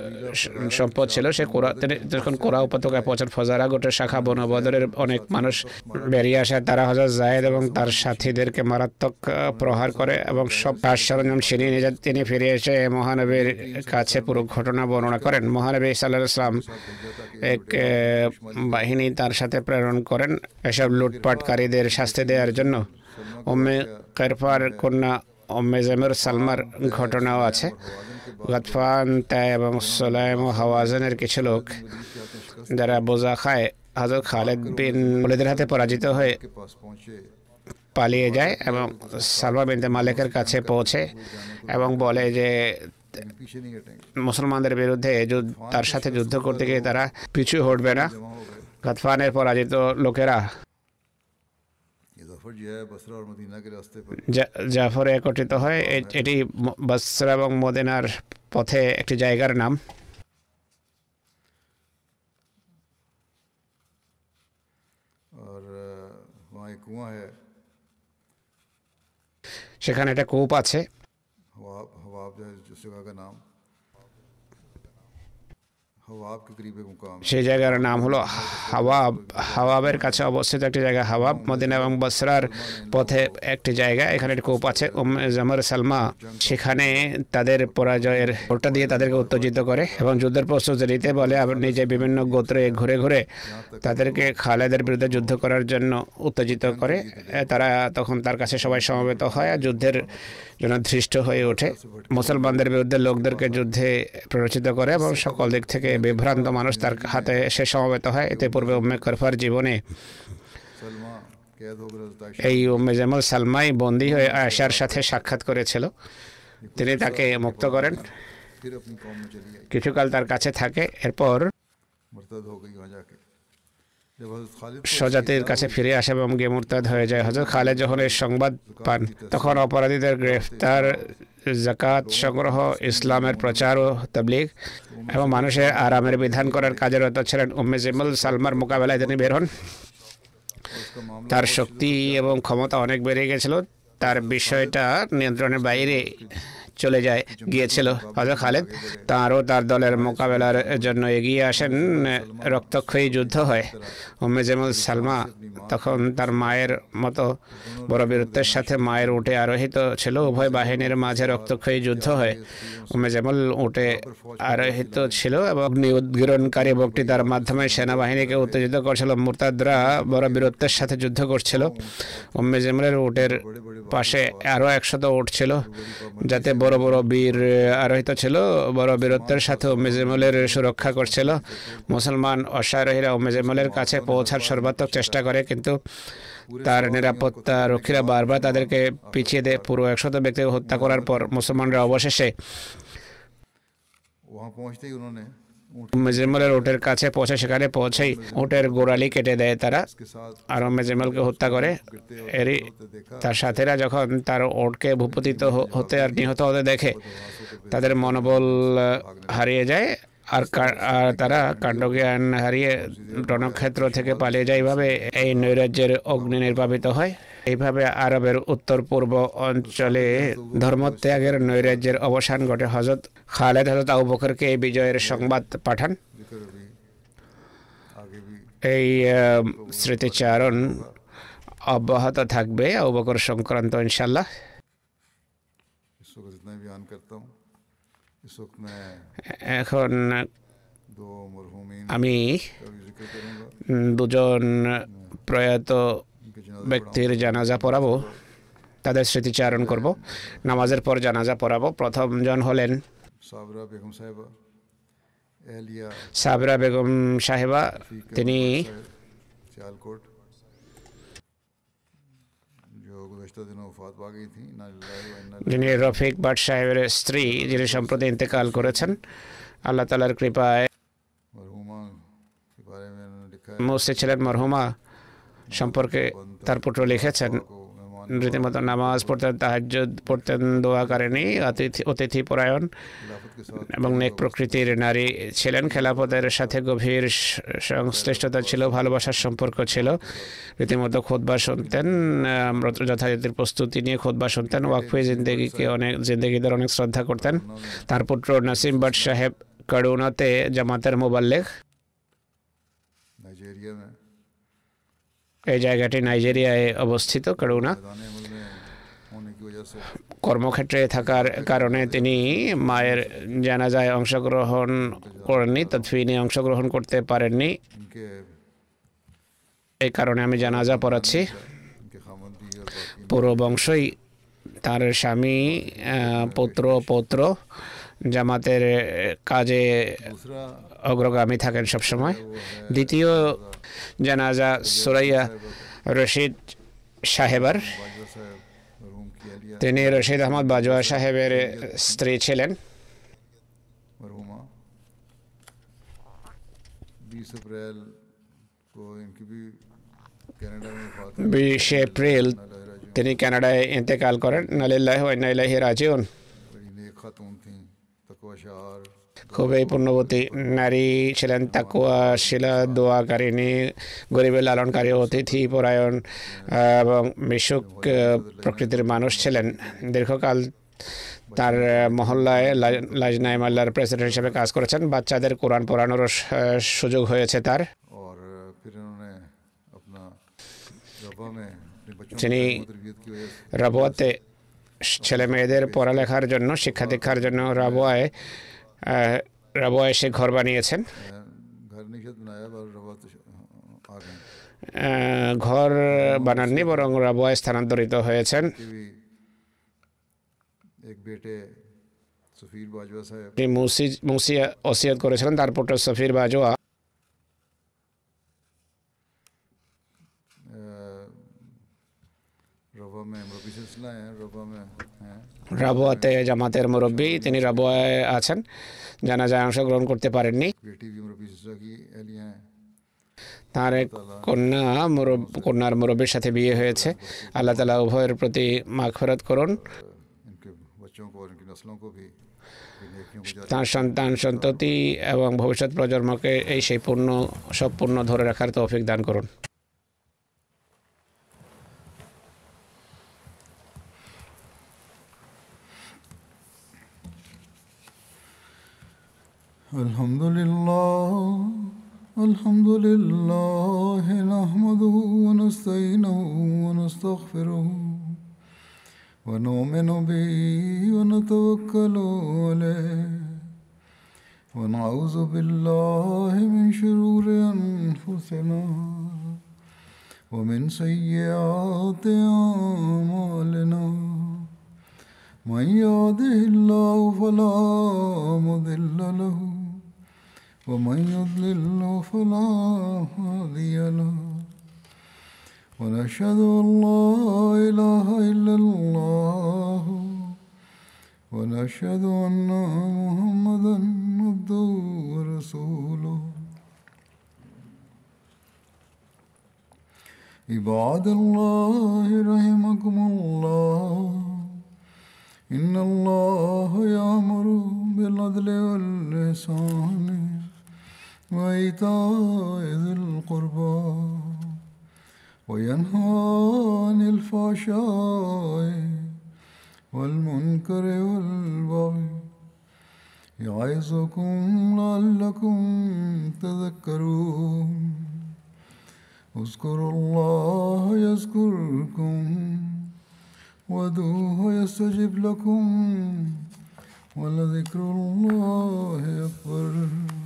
সম্পদ ছিল। সে কোরা তিনি যখন কোরা উপত্যকায় পৌঁছান, ফজারা গোটের শাখা বনু বদরের অনেক মানুষ বেরিয়ে আসে। তারা হযরত যায়েদ এবং তার সাথীদেরকে মারাত্মক প্রহার করে এবং সব কাজ সরঞ্জাম ছিনিয়ে নিয়ে যায়। তিনি ফিরে এসে মহানবীর কাছে পুরো ঘটনা বর্ণনা করেন। মহানবী সাল্লাল্লাহু আলাইহি ওয়াসাল্লাম এক বাহিনী তার সাথে প্রেরণ করেন এসব লুটপাটকারীদের শাস্তি দেওয়ার জন্য। উম্মে কারফার কন্যা উম্মে জামির সালমার ঘটনাও আছে। গাতফান, তাই এবং সুলাইম ও হাওয়াজানের কিছু লোক যারা বোঝা খায় হযরত খালিদ বিন ওলীদের হাতে পরাজিত হয়ে পালিয়ে যায় এবং সালমা বিনতে মালিকের কাছে পৌঁছে এবং বলে যে মুসলমানদের বিরুদ্ধে তার সাথে যুদ্ধ করতে গিয়ে তারা পিছু হটবে না। গাতফানের পরাজিত লোকেরা জাফরে একত্রিত হয়। এটি বসরা এবং মদিনার পথে একটি জায়গার নাম। সেখানে একটা কূপ আছে। সেই জায়গার নাম হলো হাওয়াব। হাওয়াবের কাছে অবস্থিত একটি জায়গা হাওয়াব, মদিনা এবং বসরার পথে একটি জায়গা। এখানে একটি কূপ আছে। উম্মে জামির সালমা সেখানে তাদের পরাজয়ের ওটা দিয়ে তাদেরকে উত্তেজিত করে এবং যুদ্ধের প্রস্তুতি নিতে বলে। আবার নিজে বিভিন্ন গোত্রে ঘুরে ঘুরে তাদেরকে খালেদের বিরুদ্ধে যুদ্ধ করার জন্য উত্তেজিত করে। তারা তখন তার কাছে সবাই সমবেত হয় আর যুদ্ধের জন্য ধৃষ্ট হয়ে ওঠে। মুসলমানদের বিরুদ্ধে লোকদেরকে যুদ্ধে প্ররোচিত করে এবং সকল দিক থেকে বিভ্রান্ত মানুষ তার হাতে সে সমবেত হয়। এতে পূর্বে উম্মে কারফার জীবনে এই উম্মে জামিল সালমাই বন্দী হয়ে আয়েশার সাথে সাক্ষাৎ করেছিল। তিনি তাকে মুক্ত করেন, কিছুকাল তার কাছে থাকে। এরপর স্বজাতির কাছে ফিরে আসে এবং গিয়ে মুরতাদ হয়ে যায়। হযরত খালিদ যখন এই সংবাদ পান তখন অপরাধীদের গ্রেফতার, যাকাত সংগ্রহ, ইসলামের প্রচার ও তাবলীগ এবং মানুষের আরামের বিধান করার কাজে রত ছিলেন। উম্মে জামিল সালমার মোকাবেলায় তিনি বের হন। তার শক্তি এবং ক্ষমতা অনেক বেড়ে গেছিল। তার বিষয়টা নিয়ন্ত্রণের বাইরে চলে যায় গিয়েছিল। হযরত খালিদ তারও তার দলের মোকাবেলার জন্য এগিয়ে আসেন। রক্তক্ষয়ী যুদ্ধ হয়। উম্মে জামিল সালমা তখন তার মায়ের মতো বড় বীরত্বের সাথে মায়ের উটে আরোহিত ছিল। উভয় বাহিনীর মাঝে রক্তক্ষয়ী যুদ্ধ হয়। উম্মে জামিল উটে আরোহিত ছিল এবং উদ্গীরণকারী বক্তৃতার মাধ্যমে সেনাবাহিনীকে উত্তেজিত করছিল। মুরতাদরা বড় বীরত্বের সাথে যুদ্ধ করছিল। উম্মে জামিলের উটের পাশে আরও একশত উট ছিল, যাতে বড় বড় বীর আরোহিত ছিল। বড় বীরত্বের সাথে উম্মে জামিলের সুরক্ষা করছিল। মুসলমান অশ্বারোহীরা উম্মে জামিলের কাছে পৌঁছার সর্বাত্মক চেষ্টা করে, কিন্তু তার নিরাপত্তা রক্ষীরা বারবার তাদেরকে পিছিয়ে দেয়। পুরো একশত ব্যক্তিকে হত্যা করার পর মুসলমানরা অবশেষে উম্মে জামিলের উটের কাছে পৌঁছে সেখানে পৌঁছেই উটের গোড়ালি কেটে দেয় তারা আর উম্মে জামিলকে হত্যা করে। এরই তার সাথীরা যখন তার উটকে ভূপতিত হতে আর নিহত হতে দেখে তাদের মনোবল হারিয়ে যায় আর আর তারা কাণ্ডজ্ঞান হারিয়ে রণক্ষেত্র থেকে পালিয়ে যায়। এইভাবে এই নৈরাজ্যের অগ্নি নির্বাপিত হয়। এইভাবে আরবের উত্তর পূর্ব অঞ্চলে ধর্মত্যাগের নৈরাজ্যের অবসান ঘটে। হযরত খালেদ হযরত আবু বকরকে এই বিজয়ের সংবাদ পাঠান। এই স্মৃতিচারণ অব্যাহত থাকবে আবু বকর সংক্রান্ত ইনশাআল্লাহ। এখন আমি দুজন প্রয়াত ব্যক্তির জানাজা পড়াবো, তাদের স্মৃতিচারণ করব। নামাজের পর জানাজা পড়াবো। প্রথমজন হলেন সাবরা বেগম সাহেবা। তিনি যিনি রফিক বাট সাহেবের স্ত্রী, যিনি সম্প্রতি ইন্তেকাল করেছেন। আল্লাহ তাআলার কৃপায় মুসি ছিলেন। মরহুমা সম্পর্কে তার পুত্র লিখেছেন, রীতিমতো নামাজ পড়তেন, তাহাজ্জুদ পড়তেন, দোয়া করেনি, অতিথি অতিথি পরায়ণ এবং নেক প্রকৃতির নারী ছিলেন। খেলাফতের সাথে গভীর সংশ্লিষ্টতা ছিল, ভালোবাসার সম্পর্ক ছিল। রীতিমতো খুতবা শুনতেন, যথারীতির প্রস্তুতি নিয়ে খুতবা শুনতেন। ওয়াকফে জিন্দেগিকে অনেক জিন্দেগিদের অনেক শ্রদ্ধা করতেন। তার পুত্র নাসিম বাট সাহেব কারুনাতে জামাতের মুবাল্লিগ। এই জায়গাটি নাইজেরিয়ায় অবস্থিত, কারুনা। কর্মক্ষেত্রে থাকার কারণে তিনি মায়ের জানাজায় অংশগ্রহণ করেননি, তদফিনে অংশগ্রহণ করতে পারেননি। এই কারণে আমি জানাজা পড়াচ্ছি। পুরো বংশই, তার স্বামী, পুত্র পৌত্র জামাতের কাজে অগ্রগামী থাকেন সবসময়। দ্বিতীয় জানাজা সুরাইয়া রশিদ সাহেবার। তিনি রশিদ আহমদ বাজওয়া সাহেবের স্ত্রী ছিলেন। বিশে এপ্রিল তিনি কানাডায় ইন্তেকাল করেন। ইন্না ওয়া ইন্না ইলাইহি রাজিউন। খুবই পুণ্যবতী নারী ছিলেন, তাকওয়াশীলা, দোয়াকারিণী, গরিবের লালনকারী, অতিথি পরায়ণ এবং মিশুক প্রকৃতির মানুষ ছিলেন। দীর্ঘকাল তার মহল্লায় লাজনায়ে মাল্লার প্রেসিডেন্ট হিসেবে কাজ করেছেন। বাচ্চাদের কোরআন পড়ানোর সুযোগ হয়েছে তার। তিনি রাবুয়াতে ছেলে মেয়েদের পড়ালেখার জন্য, শিক্ষা দীক্ষার জন্য রাবুয়ায় রাবুয়ায় সে ঘর বানিয়েছেন। ঘর বানাননি, বরং রাবুয়ায় স্থানান্তরিত হয়েছেন। মুসি মুসি ওসিয়ত করেছিলেন তার পুত্র সফির বাজওয়া রাবুয়াতে জামাতের মুরব্বী। তিনি রাবুয়ায় আছেন, জানাজায় অংশগ্রহণ করতে পারেননি। তার এক কন্যা কন্যার মুরব্বীর সাথে বিয়ে হয়েছে। আল্লাহ তাআলা উভয়ের প্রতি মাগফিরাত করুন। তার সন্তান সন্ততি এবং ভবিষ্যৎ প্রজন্মকে এই সেই পূর্ণ সব পূর্ণ ধরে রাখার তৌফিক দান করুন। আলহামদুলিল্লাহ আলহামদুলিল্লাহ নাহমাদুহু ওয়া নাস্তাঈনুহু ওয়া নাস্তাগফিরুহু ওয়া নু'মিনু বিহি ওয়া নাতাওয়াক্কালু আলাইহি ওয়া নাউযু বিল্লাহি মিন শুরুরি আনফুসিনা ওয়া মিন সাইয়্যাতি আ'মালিনা মান ইয়াহদিহিল্লাহু ফালা মুদিল্লা লাহু ومن يضلل فلا هادي له ونشهد أن لا إله إلا الله ونشهد أن محمدا عبده ورسوله عباد الله رحمكم الله إن الله يأمر بالعدل والإحسان عن الفحشاء والمنكر والبغي يعظكم لعلكم تذكرون اذكروا الله يذكركم وادعوه يستجب لكم ولذكر الله أكبر.